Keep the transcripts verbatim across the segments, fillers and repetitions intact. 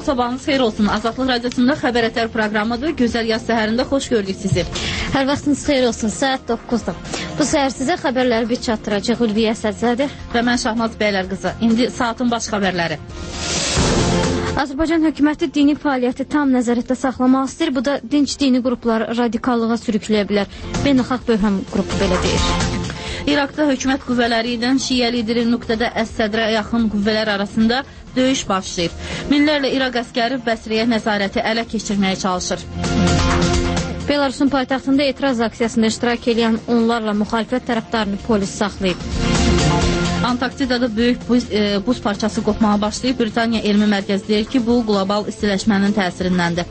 sabahınız xeyir olsun. Azadlıq Radiosunda Xəbər Ətər proqramıdır. Gözəl yaz səhərində xoş gördük sizi. Hər vaxtınız xeyir olsun. Saat doqquzda. Bu səhər sizə xəbərləri bir çatdıracaq Ülviyə Sədzədir. Və mən Şahnaz Bəylər qızı. İndi saatın baş xəbərləri. Azərbaycan hökuməti dini fəaliyyəti tam nəzarətdə saxlamaq istəyir. Bu da dinc dini qrupları radikallığa sürükləyə bilər. Beynəlxalq böhran qrupu belə deyir. İraqda hökumət qüvvələri ilə Şiə lideri nöqtədə Əs-Sədrə yaxın qüvvələr arasında döyüş başlayıb. Minlərlə İraq əskəri Bəsriyə nəzarəti ələ keçirməyə çalışır. Belarusun paytaxtında etiraz aksiyasında iştirak edən onlarla müxalifət tərəfdarını polis saxlayıb. Antarktidada böyük buz, e, buz parçası qopmağa başlayıb. Britaniya Elmi Mərkəzi deyir ki, bu qlobal istiləşmənin təsirindəndir.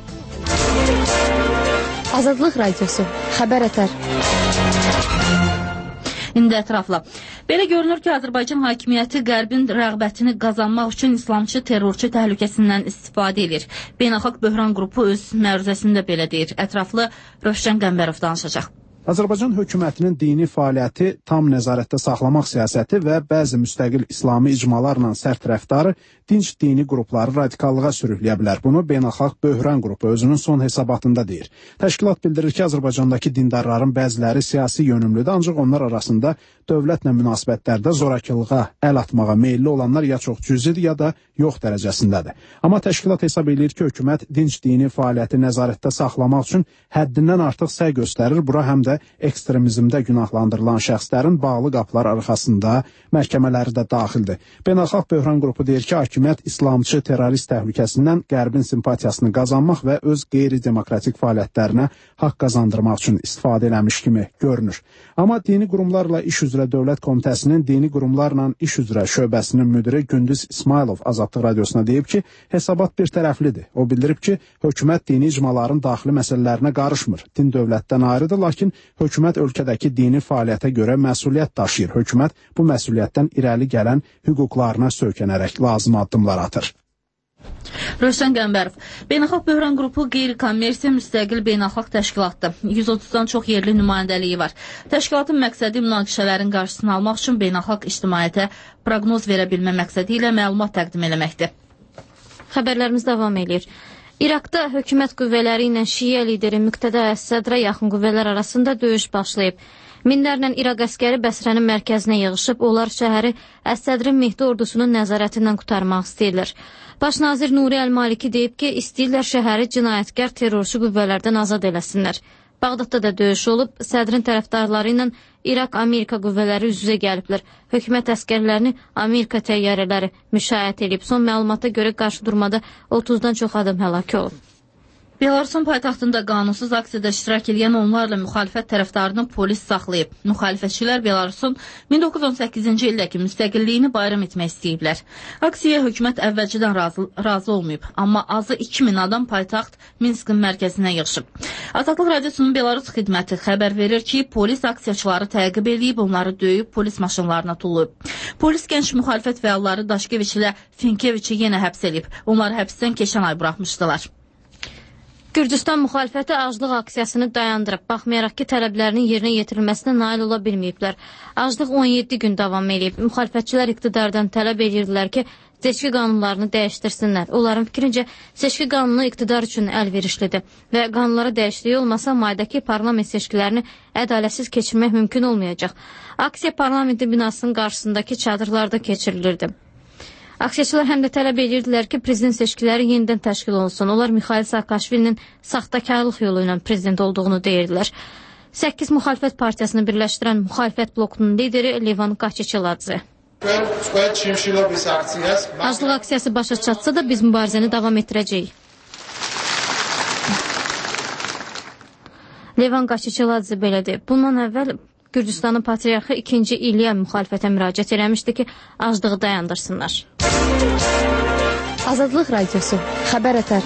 Azadlıq Radiosu, Xəbər Ətər. İndi ətrafla. Belə görünür ki, Azərbaycan hakimiyyəti Qərbin rəğbətini qazanmaq üçün islamçı terrorçu təhlükəsindən istifadə edir. Beynəlxalq böhran qrupu öz məruzəsində belə deyir. Ətraflı Rövşən Qəmbərov danışacaq. Azərbaycan hökumətinin dini fəaliyyəti tam nəzarətdə saxlamaq siyasəti və bəzi müstəqil İslami icmalarla sərt rəftarı dinc dini qrupları radikallığa sürükləyə bilər. Bunu Beynəlxalq Böhran qrupu özünün son hesabatında deyir. Təşkilat bildirir ki, Azərbaycandakı dindarların bəziləri siyasi yönümlüdür, ancaq onlar arasında dövlətlə münasibətlərdə zorakılığa əl atmağa meyilli olanlar ya çox cüzidir, ya da yox dərəcəsindədir. Amma təşkilat hesab edir ki, hökumət dinc dini fəaliyyəti nəzarətdə saxlamaq üçün həddindən artıq səy göstərir. Bura həm də ekstremizmdə günahlandırılan şəxslərin bağlı qapılar arxasında məhkəmələri də daxildir. Beynəlxalq Böhran qrupu deyir ki, hakimiyyət İslamçı terrorist təhlükəsindən Qərbin simpatiyasını qazanmaq və öz qeyri-demokratik fəaliyyətlərinə haqq qazandırmaq üçün istifadə eləmiş kimi görünür. Amma dini qurumlarla iş üzrə Dövlət Komitəsinin dini qurumlarla iş üzrə şöbəsinin müdiri Gündüz İsmailov Azadlıq Radiosuna deyib ki, hesabat bir tərəflidir. O bildirib ki, hökumət dini icmaların daxili məsələlərinə qarışmır. Din dövlətdən ayrıdır, lakin hökumət ölkədəki dini fəaliyyətə görə məsuliyyət daşıyır. Hökumət bu məsuliyyətdən irəli gələn hüquqlarına söykənərək lazım addımlar atır. Rövşən Qəmbərov. Beynəlxalq Böhran qrupu qeyri-kommersiya müstəqil beynəlxalq təşkilatdır. yüz otuzdan çox yerli nümayəndəliyi var. Təşkilatın məqsədi münaqişələrin qarşısını almaq üçün beynəlxalq ictimaiyyətə proqnoz verə bilmə məqsədi ilə məlumat təqdim eləməkdir. Xəbərlərimiz davam edir. İraqda hökumət qüvvələri ilə Şiə lideri Müqtədə Əs-Sədrə yaxın qüvvələr arasında döyüş başlayıb. Minlərlə İraq əskəri Bəsrənin mərkəzinə yığışıb, onlar şəhəri Əs-Sədrin Mehdi ordusunun nəzarətindən qurtarmaq istəyirlər. Baş nazir Nuri Əl-Maliki deyib ki, istəyirlər şəhəri cinayətkar terrorçu qüvvələrdən azad eləsinlər. Bağdadda da döyüş olub, sədrin tərəfdarları ilə İraq-Amerika qüvvələri üz-üzə gəliblər. Hökumət əskərlərini Amerika təyyarələri müşayiət edib. Son məlumata görə qarşı durmada otuzdan çox adam həlak olub. Belarusun paytaxtında qanunsuz aksiyada iştirak edən onlarla müxalifət tərəfdarını polis saxlayıb. Müxalifətçilər Belarusun min doqquz yüz on səkkizinci ildəki müstəqilliyini bayram etmək istəyiblər. Aksiyaya hökumət əvvəlcədən razı, razı olmayıb, amma azı iki min adam paytaxt Minskin mərkəzinə yığışıb. Azadlıq Radiosunun Belarus xidməti xəbər verir ki, polis aksiyaçıları təqib edib, onları döyüb, polis maşınlarına tullayıb. Polis gənc müxalifət fəalları Daşkeviç ilə Finkeviçi yenə həbs edib. Onları həbsdən keçən ay buraxmışdılar. Gürcüstan müxalifəti aclıq aksiyasını dayandırıb, baxmayaraq ki, tələblərinin yerinə yetirilməsinə nail ola bilməyiblər. Aclıq on yeddi gün davam edib. Müxalifətçilər iqtidardan tələb edirdilər ki, seçki qanunlarını dəyişdirsinlər. Onların fikrincə, seçki qanunu iqtidar üçün əlverişlidir və qanunlara dəyişiklik olmasa maydakı parlament seçkilərini ədalətsiz keçirmək mümkün olmayacaq. Aksiya parlamentin binasının qarşısındakı çadırlarda keçirilirdi. Aksiyaçılar həm də tələb edirdilər ki, prezident seçkiləri yenidən təşkil olunsun. Onlar Mixail Saakashvilinin saxtakarlıq yolu ilə prezident olduğunu deyirdilər. səkkiz müxalifət partiyasını birləşdirən müxalifət blokunun lideri Levan Qaçiçiladze. Aclıq aksiyası başa çatsa da biz mübarizəni davam etdirəcəyik. Levan Qaçiçiladze belə deyib. Bundan əvvəl Gürcüstanın patriarxı ikinci İlya müxalifətə müraciət eləmişdi ki, aclığı dayandırsınlar. Azadlıq Radiosu, Xəbər Ətər.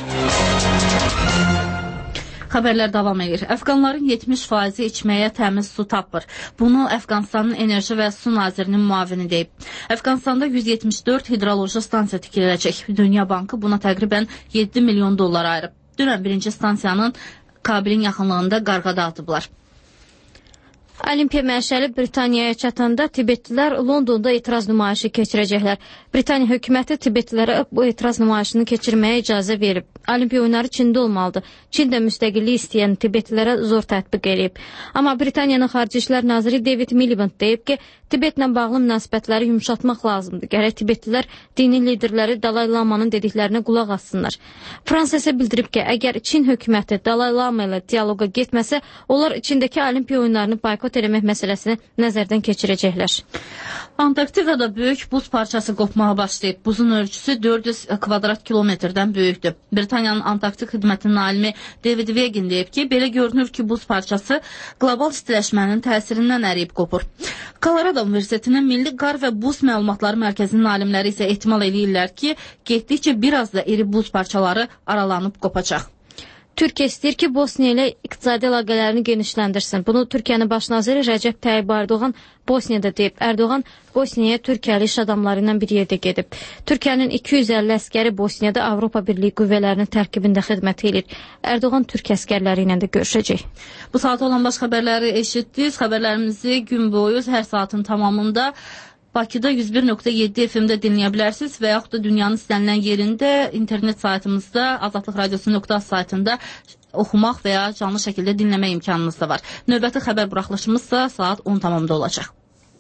Xəbərlər davam edir. Əfqanların yetmiş faizi içməyə təmiz su tapır. Bunu Əfqanistanın Enerji və Su Nazirinin müavini deyib. Əfqanistanda yüz yetmiş dörd hidroloji stansiya tikiləcək. Dünya Bankı buna təqribən yeddi milyon dollar ayırıb. Dünən birinci stansiyanın Kabilin yaxınlığında qarğada atıblar. Olimpiya məşəli Britaniyaya çatanda Tibetlilər Londonda etiraz nümayişi keçirəcəklər. Britaniya hökuməti Tibetlilərə bu etiraz nümayişini keçirməyə icazə verib. Olimpiya oyunları Çində olmalıdır. Çin də müstəqillik istəyən Tibetlilərə zor tətbiq edib. Amma Britaniyanın Xarici İşlər naziri David Miliband deyib ki, Tibetlə bağlı münasibətləri yumşatmaq lazımdır. Gərək Tibetlilər dini liderləri Dalai Lamanın dediklərinə qulaq assınlar. Fransa isə bildirib ki, əgər Çin hökuməti Dalai Lama ilə dialoqa getməsə, onlar Çindəki Olimpiya oyunlarını boykot eləmək məsələsini nəzərdən keçirəcəklər. Antarktikada böyük buz parçası qopmağa başlayıb. Buzun ölçüsü dörd yüz kvadrat kilometrdən böyükdür. Britaniyanın Antarktik xidmətinin alimi David Wegin deyib ki, belə görünür ki, buz parçası qlobal istiləşmənin təsirindən əriyib qopur. Colorado Universitetinin Milli Qar və Buz Məlumatları Mərkəzinin alimləri isə ehtimal edirlər ki, getdikcə biraz da iri buz parçaları aralanıb qopacaq. Türkiyə istəyir ki, Bosniya ilə iqtisadi əlaqələrini genişləndirsin. Bunu Türkiyənin baş naziri Rəcəb Tayyib Erdoğan Bosniyada deyib. Erdoğan Bosniyaya Türkiyəli iş adamları ilə bir yerdə gedib. Türkiyənin iki yüz əlli əskəri Bosniyada Avropa Birliyi qüvvələrinin tərkibində xidmət edir. Erdoğan Türk əskərləri ilə də görüşəcək. Bu saat olan baş xəbərləri eşitdiniz. Xəbərlərimizi gün boyu hər saatın tamamında Bakıda yüz bir nöqtə yeddi F M-də dinləyə bilərsiniz və yaxud da dünyanın istənilən yerində internet saytımızda azadlıq radiosu nöqtə az saytında oxumaq və ya canlı şəkildə dinləmək imkanınız da var. Növbəti xəbər buraxılışımızsa saat on tamamda olacaq.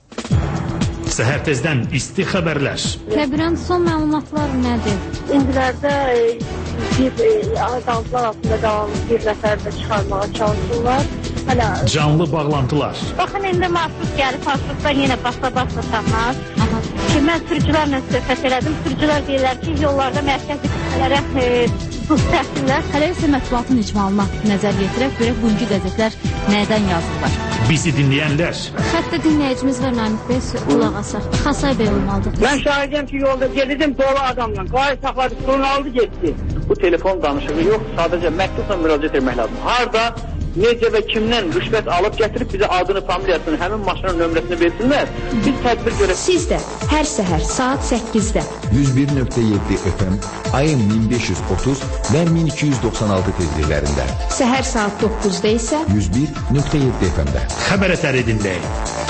Səhər tezdən isti xəbərlər. Kəbirən son məlumatlar nədir? İndilərdə bir adamlar altında qalan bir nəfər də çıxarmağa çalışırlar. Hələ canlı bağlantılar. Baxın, indi marşrut gəlib, marşrutdan yenə basa-basa tapmaz. Ki, mən sürücülərlə söhbət elədim. Sürücülər deyirlər ki, yollarda mərkəzi kütlələrə buz təhsillər. Hələ isə mətbuatın icmalına nəzər yetirək, görək bugünkü qəzetlər nədən yazırlar. Bizi dinləyənlər. Hətta dinləyicimiz var Namik Bey, qulaq asaq. Xasay Bey olmalıdır. Mən şahidəm ki, yolda gedirdim dolu adamla. Qayı saxladı, sorun aldı, getdi. Bu telefon danışığı yox, sadəcə məktubla müraciət etmək lazım. Harda, necə və kimdən rüşvət alıb gətirib bizə adını, familiyasını, həmin maşının nömrəsini versinlər. Biz tədbir görək. Siz də hər səhər saat səkkizdə yüz bir nöqtə yeddi F M, ayın min beş yüz otuz və min iki yüz doxsan altı tezliklərində. Səhər saat doqquzda isə yüz bir nöqtə yeddi F M-də. Xəbər əsəri dinləyin.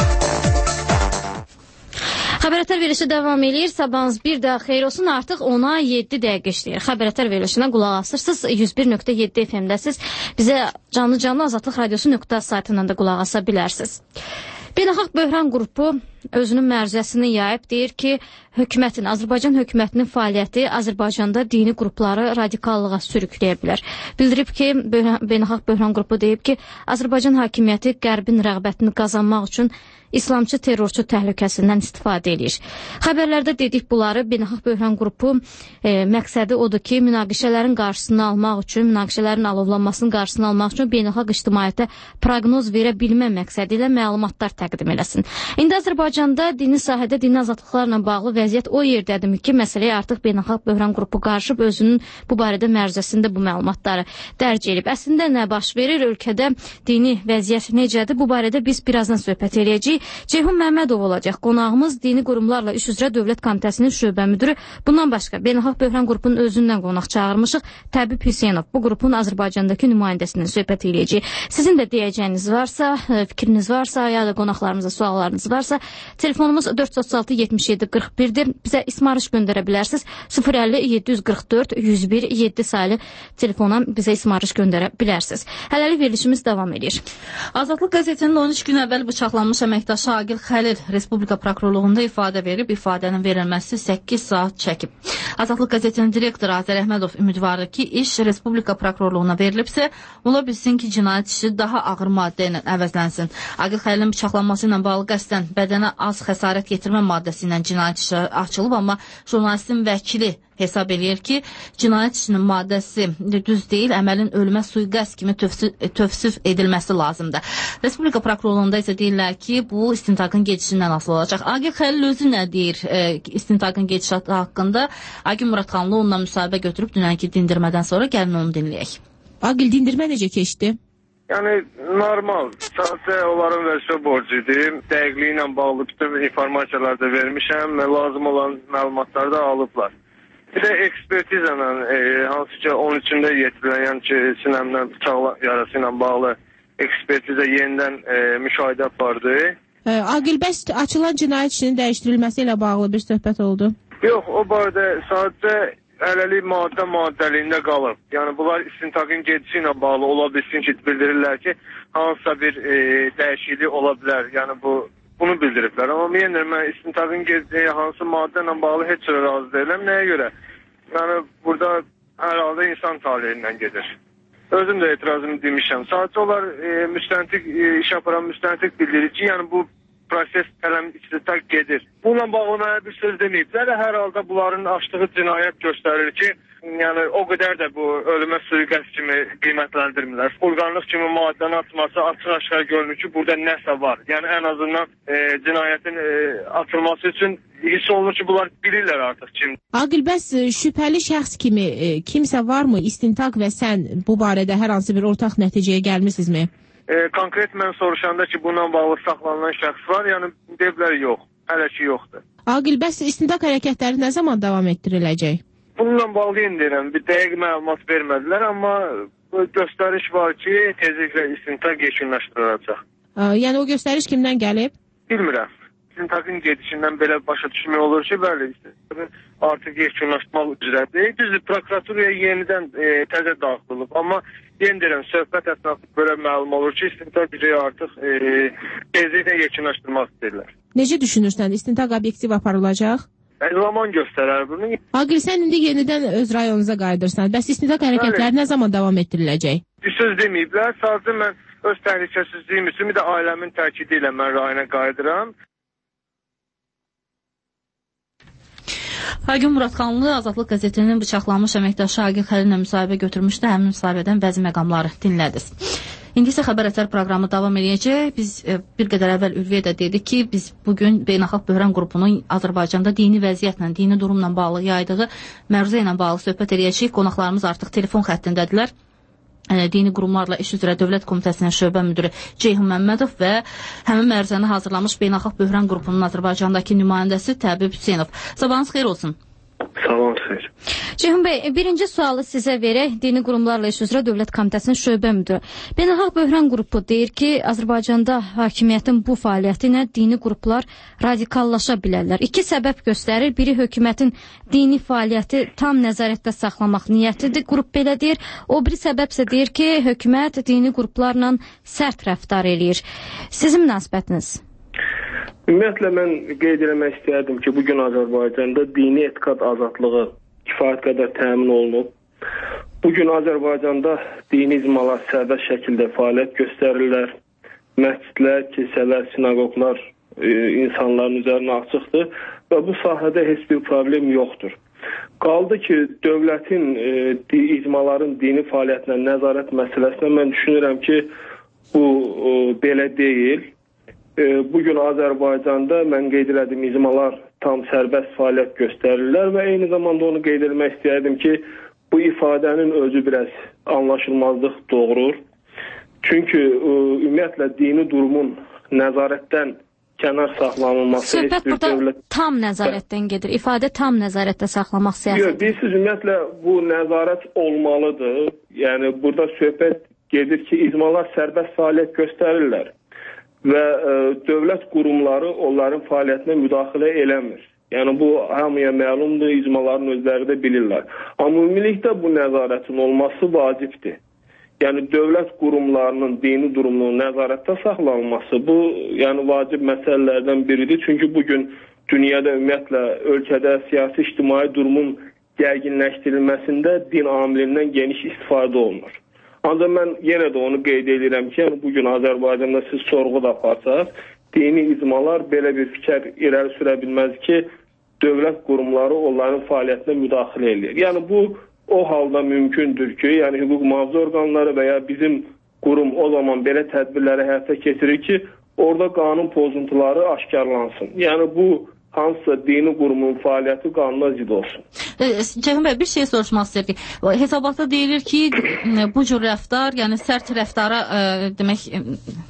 Xəbərətər verilişi davam edir. Sabahınız bir daha xeyir olsun. Artıq ona yeddi dəqiqə işləyir. Xəbərətər verilişinə qulaq asırsınız. yüz bir nöqtə yeddi F M-dəsiz. Bizə canlı-canlı azadlıq radiosu nöqtə saytından da qulaq asa bilərsiniz. Beynəlxalq Böhran qrupu özünün məruzəsini yayıb, deyir ki, hökumətin, Azərbaycan hökumətinin fəaliyyəti Azərbaycanda dini qrupları radikallığa sürükləyə bilər. Bildirib ki, Beynəlxalq Böhran qrupu deyib ki, Azərbaycan hakimiyyəti qərbin rəğbətini qazanmaq üçün İslamçı terrorçu təhlükəsindən istifadə edir. Xəbərlərdə dedik bunları. Beynəlxalq Böhran qrupu e, məqsədi odur ki, münaqişələrin qarşısını almaq üçün, münaqişələrin alovlanmasının qarşısını almaq üçün beynəlxalq ictimaiyyətə proqnoz verə bilmə məqsədi ilə məlumatlar təqdim eləsin. İndi Azərbaycanda dini sahədə dini azadlıqlarla bağlı vəziyyət o yerdədirmi ki, məsələyə artıq Beynəlxalq Böhran qrupu qarışıb özünün bu barədə məruzəsində bu məlumatları dərc edib. Əslində nə baş verir? Ölkədə dini vəziyyət necədir? Bu barədə biz birazdan söhbət edəcəyik. Ceyhun Məmmədov olacaq. Qonağımız Dini Qurumlarla İş üzrə Dövlət Komitəsinin şöbə müdürü. Bundan başqa Beynəlxalq Böhran qrupunun özündən qonaq çağırmışıq. Təbib Hüseynov bu qrupun Azərbaycandakı nümayəndəsindən söhbət edəcəyik. Sizin də deyəcəyiniz varsa, fikriniz varsa, ya da qonaqlarımıza suallarınız varsa, telefonumuz dörd yüz otuz altı yetmiş yeddi qırx birdir. Bizə ismarış göndərə bilərsiniz. sıfır əlli yeddi yüz qırx dörd yüz bir yeddi saylı telefona bizə ismarış göndərə bilərsiniz. Hələlik verilişimiz davam edir. Azadlıq qəzetinin on üç gün əvvəl bıçaqlanmış əməkdaşı Agil Xəlil Respublika Prokurorluğunda ifadə verib, ifadənin verilməsi səkkiz saat çəkib. Azadlıq qəzetinin direktoru Azər Əhmədov ümidvardır ki, iş Respublika Prokurorluğuna verilibsə, ola bilsin ki, cinayət işi daha ağır maddə ilə əvəzlənsin. Agil Xəlilin bıçaqlanması ilə bağlı qəsdən bədənə az xəsarət yetirmə maddəsi ilə cinayət işi açılıb, amma jurnalistin vəkili hesab eləyir ki, cinayət işinin maddəsi düz deyil, əməlin ölümə sui-qəsd kimi tövsif edilməsi lazımdır. Respublika Prokurorluğunda isə deyirlər ki, bu istintaqın gedişindən asılı olacaq. Agil Xəlil özü nə deyir e, istintaqın gedişatı haqqında? Agil Muradxanlı onunla müsahibə götürüb dünənki dindirmədən sonra gəlin onu dinləyək. Agil, dindirmə necə keçdi? Yəni, normal. Sadəcə onların vəzifə borcudur. Dəqiqliyi ilə bağlı bütün informasiyalar da vermişəm və lazım olan məlumatları da alıblar. Bir də ekspertiza ilə, e, hansı ki on üçündə yetirilən, yəni ki, sinəmdən bıçaq yarası ilə bağlı ekspertizə yenidən e, müşahidə apardı. Aqil, bəs açılan cinayət işinin dəyişdirilməsi ilə bağlı bir söhbət oldu? Yox, o barədə sadəcə hələlik maddə maddəliyində qalıb. Yəni bunlar istintaqın gedişi ilə bağlı ola bilsin ki, bildirirlər ki, hansısa bir e, dəyişiklik ola bilər. Yəni bu bunu bildiriblər. Amma yenə mən istintaqın gedişi hansı maddə ilə bağlı heç cürə razı deyiləm. Nəyə görə? Yəni burada hər halda insan taleyindən gedir. Özüm də etirazımı demişəm. Sadəcə onlar e, müstəntiq, e, iş aparan müstəntiq bildirir ki, yəni bu proses tələm istintaq gedir. Bununla bağlı mənə bir söz deməyiblər. Hər halda bunların açdığı cinayət göstərir ki, yəni o qədər də bu ölümə sui-qəsd kimi qiymətləndirmirlər. Xulqanlıq kimi maddənin atması açıq-aşkar görünür ki, burada nəsə var. Yəni ən azından e, cinayətin e, atılması üçün hiss olunur ki, bunlar bilirlər artıq kim. Aqil, bəs şübhəli şəxs kimi e, kimsə varmı? İstintaq və sən bu barədə hər hansı bir ortaq nəticəyə gəlmisinizmi? E, konkret mən soruşanda ki, bununla bağlı saxlanılan şəxs var, yəni deyiblər yox, hələ ki yoxdur. Aqil, bəs istintaq hərəkətləri nə zaman davam etdiriləcək? Bununla bağlı yeni deyirəm, bir dəqiq məlumat vermədilər, amma göstəriş var ki, tezliklə istintaq yekunlaşdırılacaq. Yəni o göstəriş kimdən gəlib? Bilmirəm. İstintaqın gedişindən belə başa düşmək olur ki, bəli, artıq yekunlaşmaq üzrədir. Düzdür, prokuraturaya yenidən e, təzə daxil olub, amma yeni deyirəm, söhbət əsnasında belə məlum olur ki, istintaq gücü artıq e, tezliklə yekunlaşdırmaq istəyirlər. Necə düşünürsən, istintaq obyektiv aparılacaq? E, zaman göstərər bunu. Aqil, sən indi yenidən öz rayonunuza qayıdırsan. Bəs istintaq hərəkətləri nə zaman davam etdiriləcək? Bir söz deməyiblər, sadəcə mən öz təhlükəsizliyim üçün bir də ailəmin təkidi ilə mən rayona qayıdıram. Hər gün Muradxanlı Azadlıq qəzetinin bıçaqlanmış əməkdaşı Aqil Xəlillə müsahibə götürmüşdü. Həmin müsahibədən bəzi məqamları dinlədiniz. İndi isə xəbər ətər proqramı davam edəcək. Biz e, bir qədər əvvəl Ülviyə də dedik ki, biz bugün Beynəlxalq Böhran qrupunun Azərbaycanda dini vəziyyətlə, dini durumla bağlı yaydığı məruzə ilə bağlı söhbət edəcəyik. Qonaqlarımız artıq telefon xəttindədirlər. Dini qurumlarla iş üzrə Dövlət Komitəsinin şöbə müdiri Ceyhun Məmmədov və həmin məruzəni hazırlamış Beynəlxalq Böhran qrupunun Azərbaycandakı nümayəndəsi Təbib Hüseynov. Sabahınız xeyir olsun. Sabahınız xeyir. Ceyhun bəy, birinci sualı sizə verək. Dini qurumlarla iş üzrə Dövlət Komitəsinin şöbə müdiri. Beynəlxalq Böhran qrupu deyir ki, Azərbaycanda hakimiyyətin bu fəaliyyəti ilə dini qruplar radikallaşa bilərlər. İki səbəb göstərir. Biri, hökumətin dini fəaliyyəti tam nəzarətdə saxlamaq niyyətidir. Qrup belə deyir. O biri səbəb isə deyir ki, hökumət dini qruplarla sərt rəftar eləyir. Sizin münasibətiniz? Ümumiyyətlə, mən qeyd eləmək istəyərdim ki, bugün Azərbaycanda dini etiqad azadlığı kifayət qədər təmin olunub. Bugün Azərbaycanda dini icmalar sərbəst şəkildə fəaliyyət göstərirlər. Məscidlər, kilsələr, sinagoglar e, insanların üzərinə açıqdır və bu sahədə heç bir problem yoxdur. Qaldı ki, dövlətin e, icmaların dini fəaliyyətinə nəzarət məsələsinə mən düşünürəm ki, bu e, belə deyil. Bugün Azərbaycanda mən qeyd elədim, icmalar tam sərbəst fəaliyyət göstərirlər və eyni zamanda onu qeyd etmək istəyərdim ki, bu ifadənin özü biraz anlaşılmazlıq doğurur. Çünki ümumiyyətlə dini durumun nəzarətdən kənar saxlanılması... Söhbət burada dövlət... tam nəzarətdən gedir. İfadə tam nəzarətdə saxlamaq siyasəti. Yox, bilirsiniz, ümumiyyətlə bu nəzarət olmalıdır. Yəni burada söhbət gedir ki, icmalar sərbəst fəaliyyət göstərirlər və ə, dövlət qurumları onların fəaliyyətinə müdaxilə eləmir. Yəni bu hamıya məlumdur, icmaların özləri də bilirlər. Amma ümumilikdə bu nəzarətin olması vacibdir. Yəni dövlət qurumlarının dini durumunun nəzarətdə saxlanılması bu yəni vacib məsələlərdən biridir. Çünki bugün dünyada ümumiyyətlə ölkədə siyasi ictimai durumun gərginləşdirilməsində din amilindən geniş istifadə olunur. Ancaq mən yenə də onu qeyd edirəm ki, yəni bugün Azərbaycanda siz sorğu da aparsaq, dini icmalar belə bir fikir irəli sürə bilməz ki, dövlət qurumları onların fəaliyyətinə müdaxilə edir. Yəni bu o halda mümkündür ki, yəni hüquq mühafizə orqanları və ya bizim qurum o zaman belə tədbirləri həyata keçirir ki, orada qanun pozuntuları aşkarlansın. Yəni bu hansısa dini qurumun fəaliyyəti qanuna zidd olsun. Ceyhun bəy, bir şey soruşmaq istəyir ki, hesabatda deyilir ki, bu cür rəftar, yəni sərt rəftara ə, demək ə,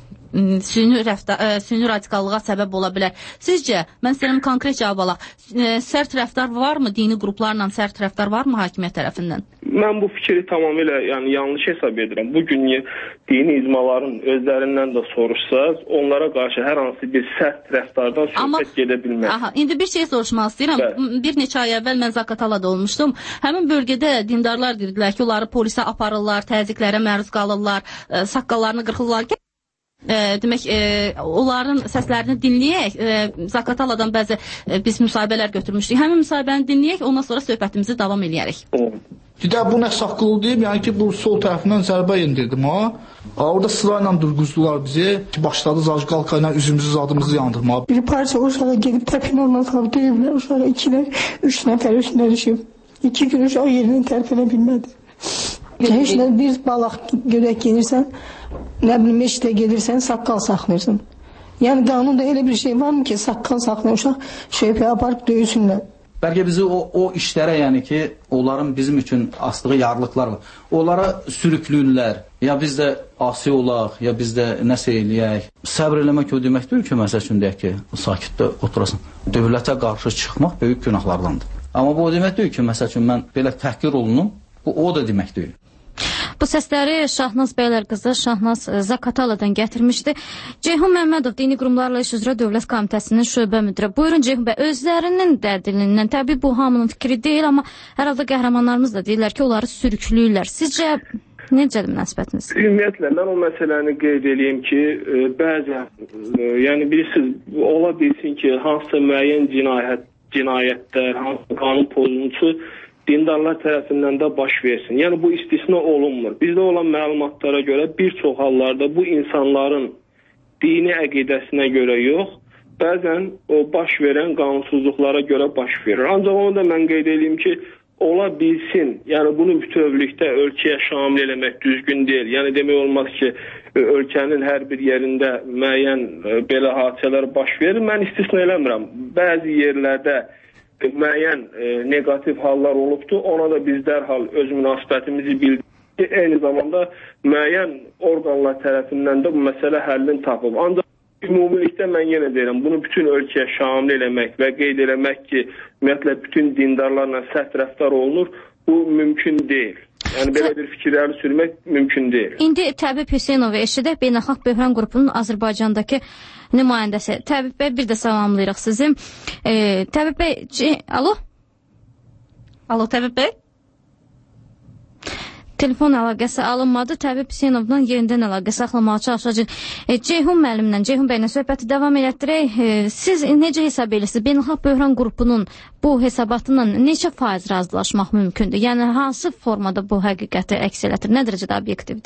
süni, rəftar, ə, süni radikallığa səbəb ola bilər. Sizcə, mən istəyirəm konkret cavab alaq, sərt rəftar varmı, dini qruplarla sərt rəftar varmı hakimiyyət tərəfindən? mən bu fikri tamamilə yəni yanlış hesab edirəm. Bu gün dini icmaların özlərindən də soruşsaz, onlara qarşı hər hansı bir sərt rəftardan söhbət gedə bilməz. Aha, indi bir şey soruşmaq istəyirəm. Bəli. Bir neçə ay əvvəl mən Zaqatalada olmuşdum. Həmin bölgədə dindarlar dedilər ki, onları polisə aparırlar, təzyiqlərə məruz qalırlar, e, saqqallarını qırxırlar. E, demək, e, onların səslərini dinləyək. E, Zaqataladan bəzi e, biz müsahibələr götürmüşdük. Həmin müsahibəni dinləyək, ondan sonra söhbətimizi davam edərik. Bir də bu nə saqqılı deyim, yəni ki, bu sol tərəfindən zərbə yendirdim ha. Orada sırayla durğuzdular bizi. Başladı zajqalka ilə üzümüzü, zadımızı yandırmağa. Bir parça uşağa gedib təpin olmasa deyiblər, uşağa ikilər, üç nəfər üstünə düşüb. İki gün uşaq yerindən tərpənə bilmədi. Heç nə bir balaq görək gelirsən, nə bilim meşdə gelirsən, saqqal saxlayırsan. Yəni qanunda elə bir şey varmı ki, saqqal saxlayan uşaq şöhbəyə aparıb döyüsünlər. Bəlkə bizi o, o işlərə, yəni ki, onların bizim üçün asdığı yarlıqlar var. Onlara sürüklüyürlər, ya biz də asi olaq, ya biz də nəsə eləyək. Səbr eləmək o demək deyil ki, məsəl üçün deyək ki, sakitdə oturasın. Dövlətə qarşı çıxmaq böyük günahlardandır. Amma bu o demək deyil ki, məsəl üçün mən belə təhqir olunum, bu o da demək deyil. Bu səsləri Şahnaz Bəylər qızı Şahnaz Zaqataladan gətirmişdi. Ceyhun Məmmədov Dini Qurumlarla İş üzrə Dövlət Komitəsinin şöbə müdiri. Buyurun Ceyhun bəy, özlərinin dərdilindən, təbii bu hamının fikri deyil, amma hər halda qəhrəmanlarımız da deyirlər ki, onları sürüklüyürlər. Sizcə necədir münasibətiniz? Ümumiyyətlə, mən o məsələni qeyd edeyim ki, e, bəzən, e, yəni bilirsiniz, ola bilsin ki, hansısa müəyyən cinayət, cinayətlər, hansı qanun pozuntusu dindarlar tərəfindən də baş versin. Yəni bu istisna olunmur. Bizdə olan məlumatlara görə bir çox hallarda bu insanların dini əqidəsinə görə yox, bəzən o baş verən qanunsuzluqlara görə baş verir. Ancaq onu da mən qeyd edeyim ki, ola bilsin, yəni bunu bütövlükdə ölkəyə şamil eləmək düzgün deyil. Yəni demək olmaz ki, ölkənin hər bir yerində müəyyən belə hadisələr baş verir. Mən istisna eləmirəm. Bəzi yerlərdə müəyyən e, negativ hallar olubdur. Ona da biz dərhal öz münasibətimizi bildik. Eyni zamanda müəyyən orqanlar tərəfindən də bu məsələ həllini tapıb. Ancaq ümumilikdə mən yenə deyirəm, bunu bütün ölkəyə şamil eləmək və qeyd eləmək ki, ümumiyyətlə bütün dindarlarla sərt rəftar olunur, bu mümkün deyil. Yəni belə bir fikirləri sürmək mümkün deyil. İndi Təbib Hüseynovu eşidək, Beynəlxalq Böhran qrupunun Azərbaycandakı nümayəndəsi. Təbib bəy, bir də salamlayırıq sizi. E, Təbib bəy, alo? Alo, Təbib bəy? Telefon əlaqəsi alınmadı. Təbib Hüseynovla yerindən əlaqə saxlamağa çalışacaq. E, Ceyhun müəllimlə, Ceyhun bəylə söhbəti davam elətdirək. E, siz necə hesab edirsiniz? Beynəlxalq Böhran qrupunun bu hesabatla neçə faiz razılaşmaq mümkündür? Yəni hansı formada bu həqiqəti əks elətdir? Nə dərəcədə obyektivdir?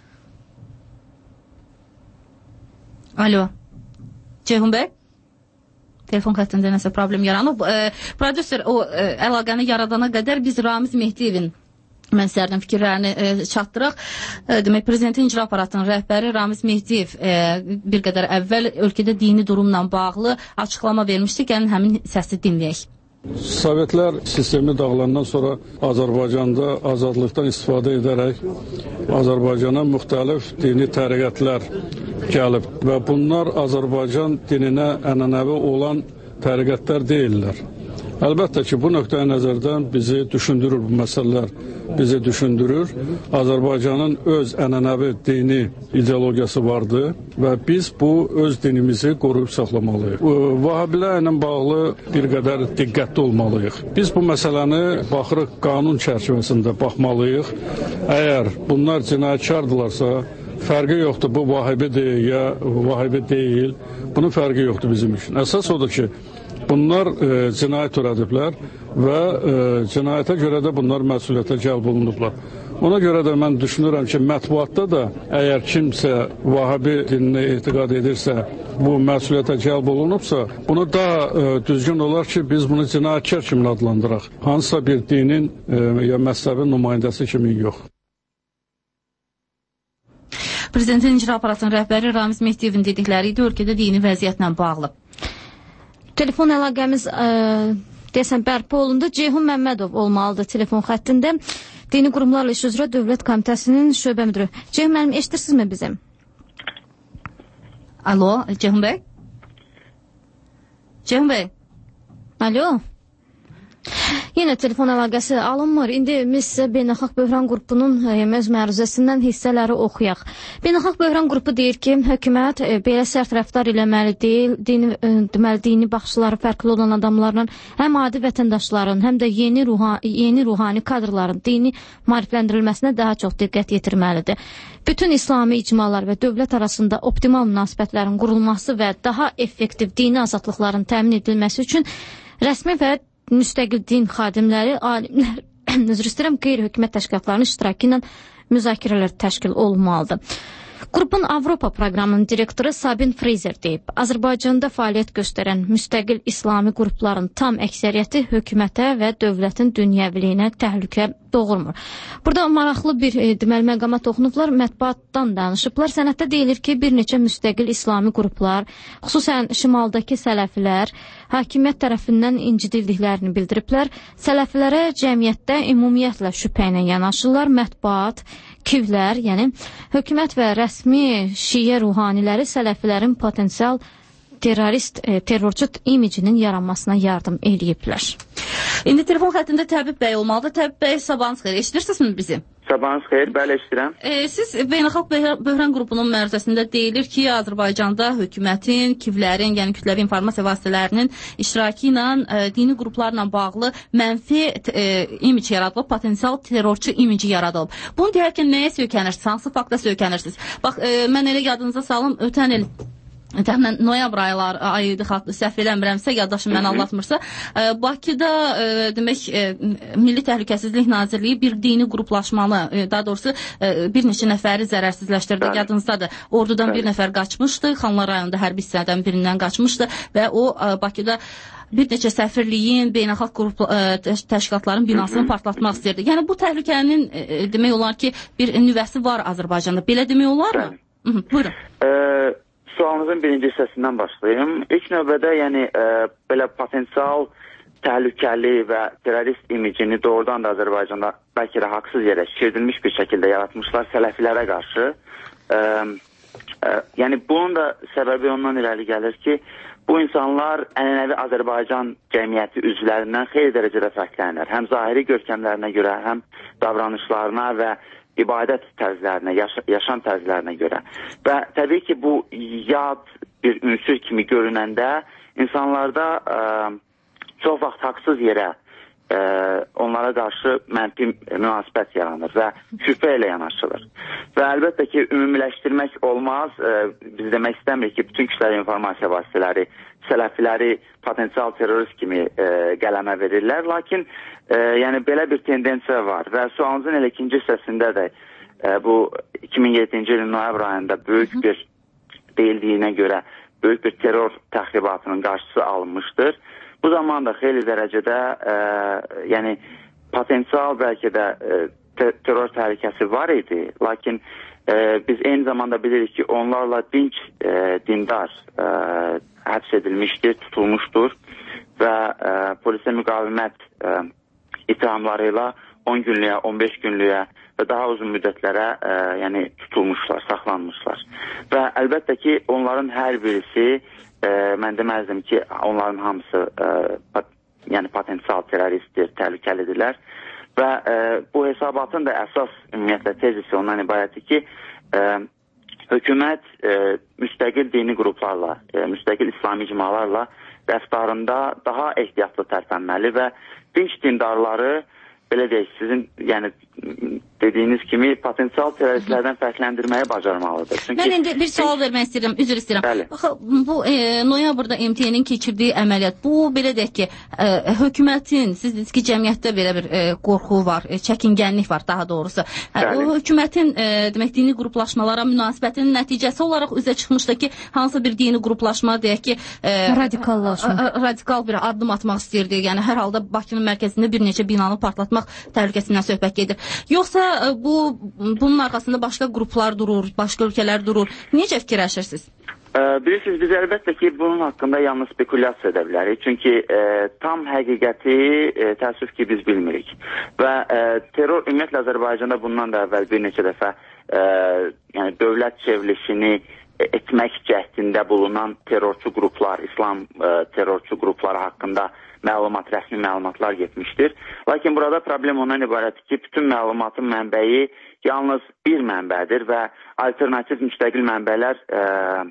Alo. Ceyhun bəy? Telefon xəttində nəsə problem yaranıb. E, prodüser o e, əlaqəni yaradana qədər biz Ramiz Mehdiyevin mənzərdən fikirlərini e, çatdıraq. E, demək, Prezidentin icra aparatının rəhbəri Ramiz Mehdiyev e, bir qədər əvvəl ölkədə dini durumla bağlı açıqlama vermişdi. Gəlin həmin səsi dinləyək. Sovetlər sistemi dağılandan sonra Azərbaycanda azadlıqdan istifadə edərək Azərbaycana müxtəlif dini təriqətlər gəlib və bunlar Azərbaycan dininə ənənəvi olan təriqətlər deyirlər. Əlbəttə ki, bu nöqtəyə nəzərdən bizi düşündürür bu məsələlər, bizi düşündürür. Azərbaycanın öz ənənəvi dini ideologiyası vardır və biz bu öz dinimizi qoruyub saxlamalıyıq. Vahabilə ilə bağlı bir qədər diqqətli olmalıyıq. Biz bu məsələni baxırıq qanun çərçivəsində baxmalıyıq. Əgər bunlar cinayətkardırlarsa, fərqi yoxdur, bu vahibidir ya vahibi deyil. Bunun fərqi yoxdur bizim üçün. Əsas odur ki, bunlar e, cinayət törədiblər və e, cinayətə görə də bunlar məsuliyyətə cəlb olunublar. Ona görə də mən düşünürəm ki, mətbuatda da əgər kimsə vahabi dininə etiqad edirsə, bu məsuliyyətə cəlb olunubsa, bunu daha e, düzgün olar ki, biz bunu cinayətkar kimi adlandıraq. Hansısa bir dinin e, ya məzhəbin nümayəndəsi kimi yox. Prezidentin icra aparatının rəhbəri Ramiz Mehdiyevin dedikləri idi ölkədə dini vəziyyətlə bağlı. Telefon əlaqəmiz ə, deyəsən bərpa olundu. Ceyhun Məmmədov olmalıdır telefon xəttində. Dini Qurumlarla İş üzrə Dövlət Komitəsinin şöbə müdürü. Ceyhun müəllim, eşidirsinizmi bizim? Alo, Ceyhun bəy? Ceyhun bəy? Alo? Yenə telefon əlaqəsi alınmır. İndi biz Beynəlxalq Böhran qrupunun öz məruzəsindən hissələri oxuyaq. Beynəlxalq Böhran qrupu deyir ki, hökumət belə sərt rəftar eləməli deyil, dini, deməli, dini baxışları fərqli olan adamlarla həm adi vətəndaşların, həm də yeni, ruha, yeni ruhani kadrların dini maarifləndirilməsinə daha çox diqqət yetirməlidir. Bütün İslami icmalar və dövlət arasında optimal münasibətlərin qurulması və daha effektiv dini azadlıqların təmin edilməsi üçün rəsmi və müstəqil din xadimləri, alimlər, üzr istəyirəm, qeyri-hökumət təşkilatlarının iştirakı ilə müzakirələr təşkil olunmalıdır. Qrupun Avropa proqramının direktoru Sabin Fraser deyib, Azərbaycanda fəaliyyət göstərən müstəqil İslami qrupların tam əksəriyyəti hökumətə və dövlətin dünyəviliyinə təhlükə doğurmur. Burada maraqlı bir e, deməli məqama toxunublar, mətbuatdan danışıblar. Sənəddə deyilir ki, bir neçə müstəqil İslami qruplar, xüsusən şimaldakı sələfilər, hakimiyyət tərəfindən incidildiklərini bildiriblər. Sələfilərə cəmiyyətdə ümumiyyətlə şübhə ilə yanaşırlar. Mətbuat, kivlər, yəni hökumət və rəsmi şiə ruhaniləri sələfilərin potensial terrorist, e, terrorçu imicinin yaranmasına yardım eləyiblər. İndi telefon xəttində Təbib bəy olmalıdır. Təbib bəy, sabahınız xeyir. Eşidirsinizmi bizi? Sabahınız xeyir, bəli eşidirəm. E, siz Beynəlxalq Böhran qrupunun məruzəsində deyilir ki, Azərbaycanda hökumətin, kivlərin, yəni kütləvi informasiya vasitələrinin iştirakı ilə e, dini qruplarla bağlı mənfi e, imic yaradılıb, potensial terrorçu imici yaradılıb. Bunu deyərkən nəyə söykənirsiniz? Hansı fakta söykənirsiniz? Bax, e, mən elə yadınıza salım, ötən il təxminən noyabr aylar ayıydı, səhv eləmirəmsə, yaddaşım məni aldatmırsa, Bakıda e, demək e, Milli Təhlükəsizlik Nazirliyi bir dini qruplaşmanı, e, daha doğrusu e, bir neçə nəfəri zərərsizləşdirdi. Yadınızdadır. Ordudan Bəli. bir nəfər qaçmışdı, Xanlar rayonunda hərbi hissədən birindən qaçmışdı və o e, Bakıda bir neçə səfirliyin, beynəlxalq qrup e, təşkilatların binasını partlatmaq istəyirdi. Yəni bu təhlükənin e, demək olar ki, bir nüvəsi var Azərbaycanda. Belə demək olarmı? Buyurun. Eee Sualınızın birinci hissəsindən başlayayım. İlk növbədə, yəni e, belə potensial təhlükəli və terrorist imicini doğrudan da Azərbaycanda bəlkə də haqsız yerə şişirdilmiş bir şəkildə yaratmışlar sələfilərə qarşı. E, e, yəni bunun da səbəbi ondan irəli gəlir ki, bu insanlar ənənəvi Azərbaycan cəmiyyəti üzvlərindən xeyli dərəcədə fərqlənir. Həm zahiri görkəmlərinə görə, həm davranışlarına və ibadət tərzlərinə, yaş yaşam tərzlərinə görə. Və təbii ki, bu yad bir ünsür kimi görünəndə insanlarda ə, çox vaxt haqsız yerə ə, onlara qarşı mənfi münasibət yaranır və şübhə ilə yanaşılır. Və əlbəttə ki, ümumiləşdirmək olmaz. Ə, biz demək istəmirik ki, bütün kütləvi informasiya vasitələri sələfiləri potensial terrorist kimi e, qələmə verirlər. Lakin e, yəni belə bir tendensiya var və sualınızın elə ikinci hissəsində də e, bu iki min yeddinci ilin noyabr ayında böyük bir deyildiyinə görə böyük bir terror təxribatının qarşısı alınmışdır. Bu zaman da xeyli dərəcədə e, yəni potensial bəlkə də e, te terror təhlükəsi var idi. Lakin e, biz eyni zamanda bilirik ki, onlarla dinç e, dindar e, həbs edilmişdir, tutulmuşdur və e, polisə müqavimət e, ittihamları ilə on günlüyə, on beş günlüyə və daha uzun müddətlərə e, yəni tutulmuşlar, saxlanmışlar. Və əlbəttə ki, onların hər birisi, e, mən deməzdim ki, onların hamısı e, pat, yəni potensial terroristdir, təhlükəlidirlər. Və e, bu hesabatın da əsas ümumiyyətlə tezisi ondan ibarətdir ki, e, hökumət e, müstəqil dini qruplarla, e, müstəqil İslami icmalarla rəftarında daha ehtiyatlı tərpənməli və dinç dindarları, belə deyək, sizin yəni dediyiniz kimi potensial terroristlərdən fərqləndirməyi bacarmalıdır. Çünki mən indi bir sual vermək istəyirəm, üzr istəyirəm. Bəli. Baxı, bu e, noyabrda M T N'in keçirdiyi əməliyyat, bu belə deyək ki, e, hökumətin, siz dediniz ki, cəmiyyətdə belə bir e, qorxu var, e, çəkingənlik var daha doğrusu. E, o hökumətin e, demək dini qruplaşmalara münasibətinin nəticəsi olaraq üzə çıxmışdı ki, hansı bir dini qruplaşma deyək ki, e, radikallaşma, radikal bir addım atmaq istəyirdi. Yəni hər halda Bakının mərkəzində bir neçə binanı partlatmaq təhlükəsindən söhbət gedir. Yoxsa bu bunun arxasında başqa qruplar durur, başqa ölkələr durur. Necə fikirləşirsiniz? E, bilirsiniz, biz əlbəttə ki, bunun haqqında yalnız spekulyasiya edə bilərik. Çünki e, tam həqiqəti e, təəssüf ki, biz bilmirik. Və e, terror ümumiyyətlə Azərbaycanda bundan da əvvəl bir neçə dəfə e, yəni dövlət çevrilişini etmək cəhdində bulunan terrorçu qruplar, İslam e, terrorçu qrupları haqqında məlumat, rəsmi məlumatlar getmişdir. Lakin burada problem ondan ibarətdir ki, bütün məlumatın mənbəyi yalnız bir mənbədir və alternativ müstəqil mənbələr e,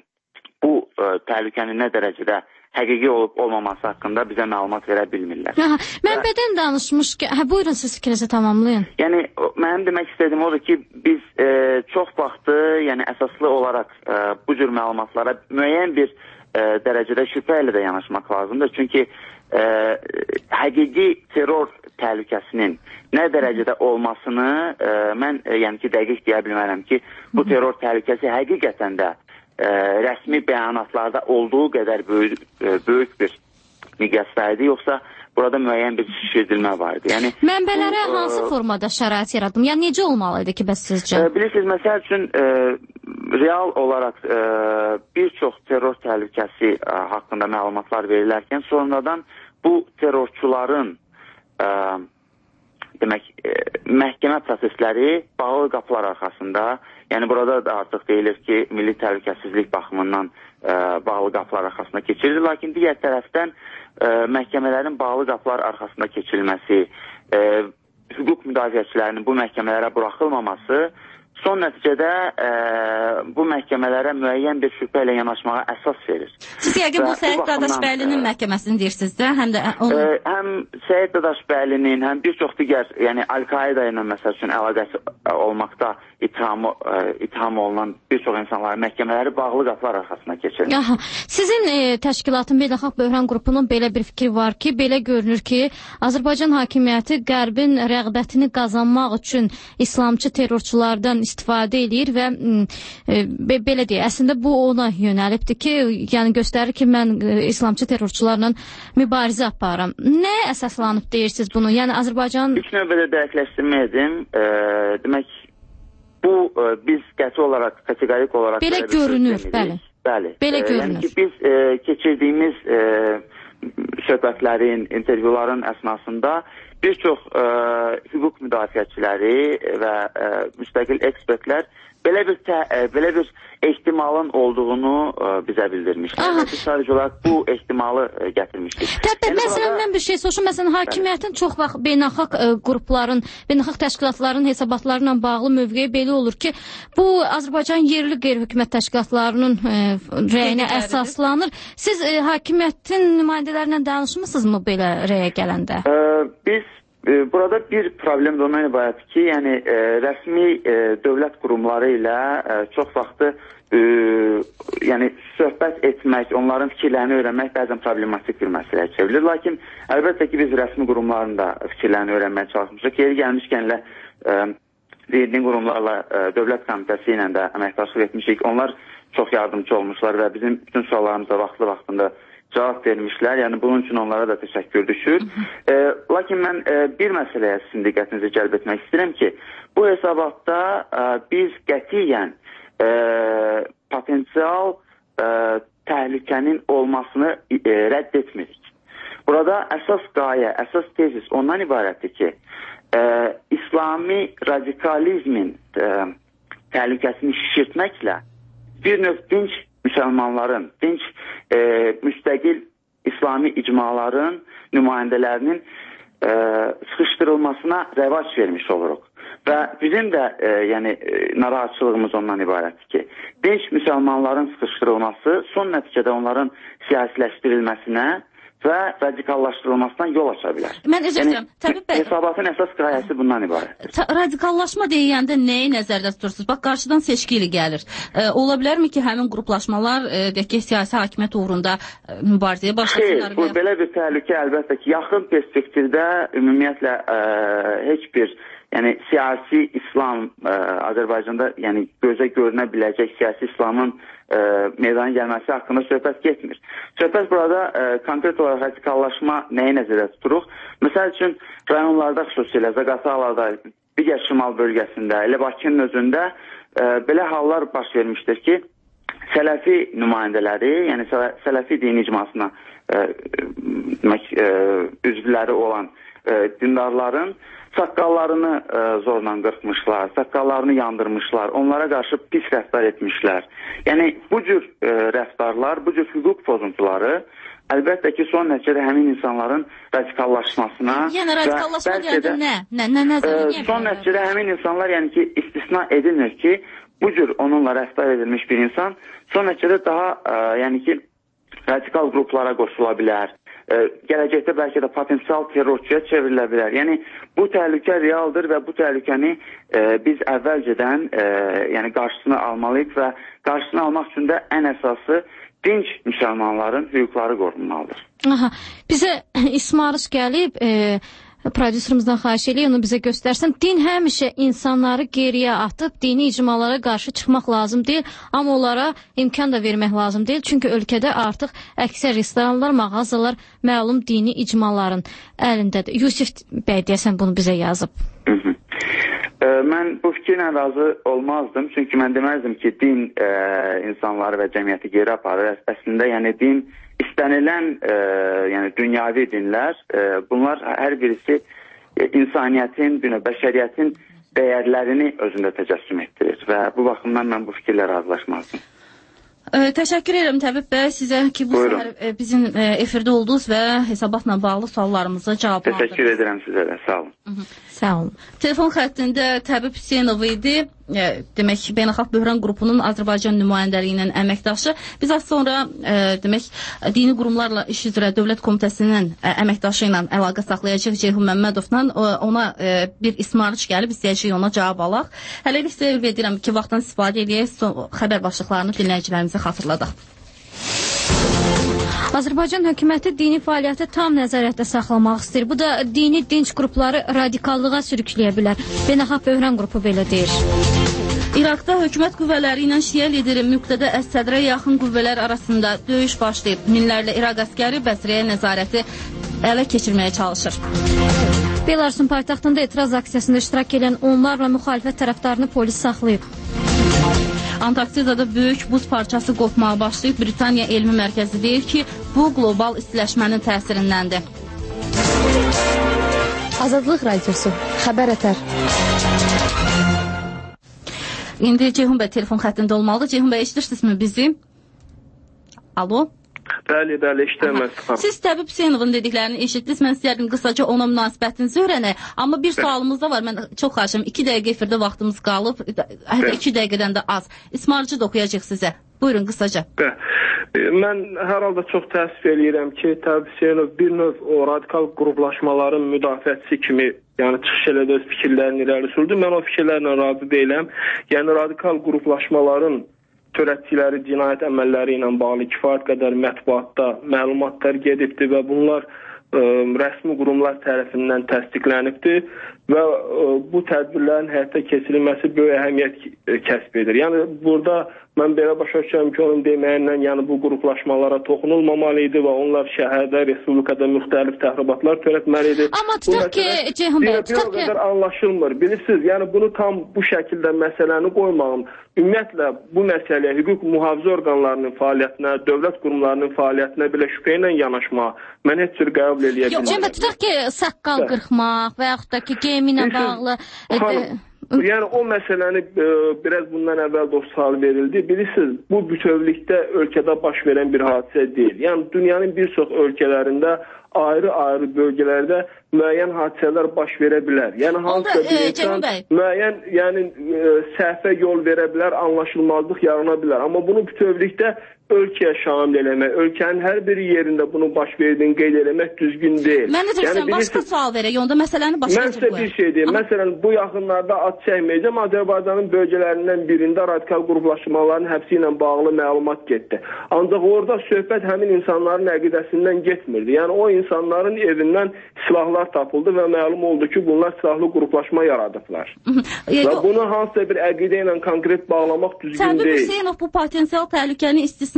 bu e, təhlükənin nə dərəcədə həqiqi olub olmaması haqqında bizə məlumat verə bilmirlər. Aha, mənbədən danışmış ki, hə, buyurun siz fikrinizi tamamlayın. Yəni, mənim demək istədiyim odur ki, biz e, çox vaxtı, yəni əsaslı olaraq e, bu cür məlumatlara müəyyən bir e, dərəcədə şübhə ilə də yanaşmaq lazımdır. Çünki e, həqiqi terror təhlükəsinin nə dərəcədə olmasını e, mən e, yəni ki, dəqiq deyə bilmərəm ki, bu terror təhlükəsi həqiqətən də Ə, rəsmi bəyanatlarda olduğu qədər böyük, ə, böyük bir miqyasdaydı, yoxsa burada müəyyən bir şişirdilmə vardı. Yəni, mənbələrə bu, hansı ə, formada şərait yaradım? Yəni necə olmalıydı ki, bəs sizcə? Ə, bilirsiniz, məsəl üçün ə, real olaraq ə, bir çox terror təhlükəsi ə, haqqında məlumatlar verilərkən sonradan bu terrorçuların ə, demək, ə, məhkəmə prosesləri bağlı qapılar arxasında, yəni burada da artıq deyilir ki, milli təhlükəsizlik baxımından ə, bağlı qapılar arxasında keçirilir. Lakin digər tərəfdən ə, məhkəmələrin bağlı qapılar arxasında keçirilməsi, ə, hüquq müdafiəçilərinin bu məhkəmələrə buraxılmaması son nəticədə ə, bu məhkəmələrə müəyyən bir şübhə ilə yanaşmağa əsas verir. Siz yəqin bu Səid Dadaşbəylinin məhkəməsini deyirsiniz də, həm də onu... Ə, həm Səid Dadaşbəylinin, həm bir çox digər, yəni Əl-Qaida ilə məsəl üçün əlaqəsi olmaqda itham, ə, itham olunan bir çox insanların məhkəmələri bağlı qapılar arxasına keçirir. Aha. Sizin e, təşkilatın Beynəlxalq Böhran qrupunun belə bir fikri var ki, belə görünür ki, Azərbaycan hakimiyyəti Qərbin rəğbətini qazanmaq üçün İslamçı terrorçulardan istifadə edir və e, be, belə deyək, əslində bu ona yönəlibdir ki, yəni göstərir ki, mən e, İslamçı terrorçularla mübarizə aparıram. Nə əsaslanıb deyirsiniz bunu? Yəni Azərbaycan... İlk növbədə dəqiqləşdirmə edim. E, demək, bu e, biz qəti olaraq, kategorik olaraq... Belə görünür, bəli. Bəli. Belə e, görünür. Yəni ki, biz e, keçirdiyimiz e, söhbətlərin, intervyuların əsnasında bir çox ə, hüquq müdafiəçiləri və ə, müstəqil ekspertlər belə bir, tə, ə, belə bir ehtimalın olduğunu ə, bizə bildirmişlər. Biz sadəcə olaraq bu ehtimalı ə, gətirmişdik. Təbii, yəni, məsələn, burada... mən bir şey soruşum. Məsələn, hakimiyyətin çox vaxt beynəlxalq ə, qrupların, beynəlxalq təşkilatların hesabatlarla bağlı mövqeyi belə olur ki, bu Azərbaycan yerli qeyri-hökumət təşkilatlarının ə, rəyinə əsaslanır. Siz ə, hakimiyyətin nümayəndələrinə danışmısınızmı belə rəyə gələndə? Ə, biz Burada bir problem də ondan ibarətdir ki, yəni e, rəsmi e, dövlət qurumları ilə e, çox vaxtı e, yəni söhbət etmək, onların fikirlərini öyrənmək bəzən problematik bir məsələyə çevrilir. Lakin əlbəttə ki, biz rəsmi qurumların da fikirlərini öyrənməyə çalışmışıq. Yeri gəlmişkən ilə e, dini qurumlarla e, dövlət komitəsi ilə də əməkdaşlıq etmişik. Onlar çox yardımcı olmuşlar və bizim bütün suallarımıza vaxtlı vaxtında cavab vermişlər. Yəni bunun üçün onlara da təşəkkür düşür. E, lakin mən e, bir məsələyə sizin diqqətinizi cəlb etmək istəyirəm ki, bu hesabatda e, biz qətiyyən e, potensial e, təhlükənin olmasını e, rədd etmirik. Burada əsas qayə, əsas tezis ondan ibarətdir ki, e, İslami radikalizmin e, təhlükəsini şişirtməklə bir növ dinc müsəlmanların, dinc e, müstəqil İslami icmaların nümayəndələrinin e, sıxışdırılmasına rəvac vermiş oluruq. Və bizim də e, yəni, e, narahatçılığımız ondan ibarətdir ki, dinc müsəlmanların sıxışdırılması son nəticədə onların siyasiləşdirilməsinə və radikallaşdırılmasından yol aça bilər. Mən üzr istəyirəm. Yəni, hesabatın əsas qayəsi bundan ibarətdir. Radikallaşma deyəndə nəyi nəzərdə tutursunuz? Bax, qarşıdan seçki ili gəlir. E, ola bilərmi ki, həmin qruplaşmalar e, deyək ki, siyasi hakimiyyət uğrunda e, mübarizəyə başlasınlar? Xeyr, bu belə bir təhlükə əlbəttə ki, yaxın perspektivdə ümumiyyətlə e, heç bir yəni siyasi İslam ə, Azərbaycanda yəni gözə görünə biləcək siyasi İslamın ə, meydana gəlməsi haqqında söhbət getmir. Söhbət burada ə, konkret olaraq radikallaşma nəyi nəzərdə tuturuq? Məsəl üçün rayonlarda xüsusilə Zaqatalarda, digər şimal bölgəsində, elə Bakının özündə ə, belə hallar baş vermişdir ki, Sələfi nümayəndələri, yəni Sələfi dini icmasına ə, ə, ə, üzvləri olan ə, dindarların saqqallarını e, zorla qırxmışlar, saqqallarını yandırmışlar, onlara qarşı pis rəftar etmişlər. Yəni bu cür e, rəftarlar, bu cür hüquq pozuntuları əlbəttə ki, son nəticədə həmin insanların radikallaşmasına yəni radikallaşma deyəndə nə? Nə, nə nəzərə e, son nəticədə həmin insanlar yəni ki, istisna edilmir ki, bu cür onunla rəftar edilmiş bir insan son nəticədə daha e, yəni ki, radikal qruplara qoşula bilər. E, gələcəkdə bəlkə də potensial terrorçuya çevrilə bilər. Yəni bu təhlükə realdır və bu təhlükəni e, biz əvvəlcədən e, yəni qarşısını almalıyıq və qarşısını almaq üçün də ən əsası dinc müsəlmanların hüquqları qorunmalıdır. Aha, bizə ismarış gəlib, e, prodüserimizdən xahiş edirik, onu bizə göstərsin. Din həmişə insanları geriyə atıb, dini icmalara qarşı çıxmaq lazım deyil, amma onlara imkan da vermək lazım deyil. Çünki ölkədə artıq əksər restoranlar, mağazalar məlum dini icmaların əlindədir. Yusif bəy deyəsən bunu bizə yazıb. Hı -hı. E, mən bu fikirlə razı olmazdım. Çünki mən deməzdim ki, din e, insanları və cəmiyyəti geri aparır. Əslində, yəni din istənilən e, yəni dünyavi dinlər, e, bunlar hər birisi e, insaniyyətin, bəşəriyyətin dəyərlərini özündə təcəssüm etdirir və bu baxımdan mən bu fikirlə razılaşmazdım. Ə, təşəkkür edirəm Təbib bəy sizə ki, bu səhər e, bizim e, efirdə oldunuz və hesabatla bağlı suallarımızı cavablandırdınız. Təşəkkür edirəm sizə də, sağ olun. Hı -hı. Sağ olun. Telefon xəttində Təbib Hüseynov idi. E, demək, Beynəlxalq Böhran qrupunun Azərbaycan nümayəndəliyinin əməkdaşı. Biz az sonra e, demək, dini qurumlarla iş üzrə Dövlət Komitəsinin e, əməkdaşı ilə əlaqə saxlayacaq Ceyhun Məmmədovla ona e, bir ismarış gəlib, istəyəcəyik ona cavab alaq. Hələlik sizə ümid edirəm ki, vaxtdan istifadə edək, xəbər başlıqlarını dinləyicilərimizə xatırladaq. Azərbaycan hökuməti dini fəaliyyəti tam nəzarətdə saxlamaq istəyir. Bu da dini dinc qrupları radikallığa sürükləyə bilər. Beynəlxalq Böhran qrupu belə deyir. İraqda hökumət qüvvələri ilə şiə lideri Müqtədə Əs-Sədrə yaxın qüvvələr arasında döyüş başlayıb. Minlərlə İraq əskəri Bəsrəyə nəzarəti ələ keçirməyə çalışır. Belarusun paytaxtında etiraz aksiyasında iştirak edən onlarla müxalifət tərəfdarını polis saxlayıb. Antarktidada böyük buz parçası qopmağa başlayıb. Britaniya Elmi Mərkəzi deyir ki, bu qlobal istiləşmənin təsirindəndir. Azadlıq radiosu, xəbər ətər. İndi Ceyhun bəy telefon xəttində olmalıdır. Ceyhun bəy, eşidirsinizmi bizi? Alo? Bəli, bəli, işləməz. Siz Təbib Hüseynovun dediklərini eşitdiniz. Mən istəyərdim qısaca ona münasibətinizi öyrənək. Amma bir sualımız da var. Mən çox xahiş iki dəqiqə efirdə vaxtımız qalıb. Hətta iki dəqiqədən də az. İsmarıcı da oxuyacaq sizə. Buyurun, qısaca. Mən hər halda çox təəssüf eləyirəm ki, Təbib Hüseynov bir növ o radikal qruplaşmaların müdafiəçisi kimi yəni çıxış elədi, öz fikirlərini irəli sürdü. Mən o fikirlərlə razı deyiləm. Yəni radikal qruplaşmaların törətçiləri cinayət əməlləri ilə bağlı kifayət qədər mətbuatda məlumatlar gedibdir və bunlar ə, rəsmi qurumlar tərəfindən təsdiqlənibdir və ə, bu tədbirlərin həyata keçirilməsi böyük əhəmiyyət kəsb edir. Yəni burada mən belə başa düşürəm ki, onun deməyindən yəni bu qruplaşmalara toxunulmamalı idi və onlar şəhərdə, respublikada müxtəlif təxribatlar törətməli idi. Amma tutaq ki, Ceyhun bəy, tutaq ki... Bir o qədər anlaşılmır. Bilirsiniz, yəni bunu tam bu şəkildə məsələni qoymağım. Ümumiyyətlə, bu məsələyə hüquq mühafizə orqanlarının fəaliyyətinə, dövlət qurumlarının fəaliyyətinə belə şübhə ilə yanaşmağa mən heç cür qəbul eləyə bilmirəm. Yox, tutaq ki, saqqal qırxmaq və yaxud da ki, geyiminə bağlı... Yəni o məsələni e, biraz bundan əvvəl də o sual verildi. Bilirsiniz, bu bütövlükdə ölkədə baş verən bir hadisə deyil. Yəni dünyanın bir çox ölkələrində ayrı-ayrı bölgələrdə müəyyən hadisələr baş verə bilər. Yəni hansısa bir insan müəyyən yəni e, səhvə yol verə bilər, anlaşılmazlıq yarana bilər. Amma bunu bütövlükdə ölkəyə şamil eləmək, ölkənin hər bir yerində bunu baş verdiğini qeyd eləmək düzgün deyil. Mən də deyirəm, başqa sual verək, onda məsələni başqa cür qoyaq. Mən sizə bir şey deyim. Məsələn, bu yaxınlarda ad çəkməyəcəm, Azərbaycanın bölgələrindən birində radikal qruplaşmaların həbsi ilə bağlı məlumat getdi. Ancaq orada söhbət həmin insanların əqidəsindən getmirdi. Yəni o insanların evindən silahlar tapıldı və məlum oldu ki, bunlar silahlı qruplaşma yaradıblar. Və bunu hansısa bir əqidə ilə konkret bağlamaq düzgün deyil. Təbib Hüseynov bu potensial təhlükəni istisna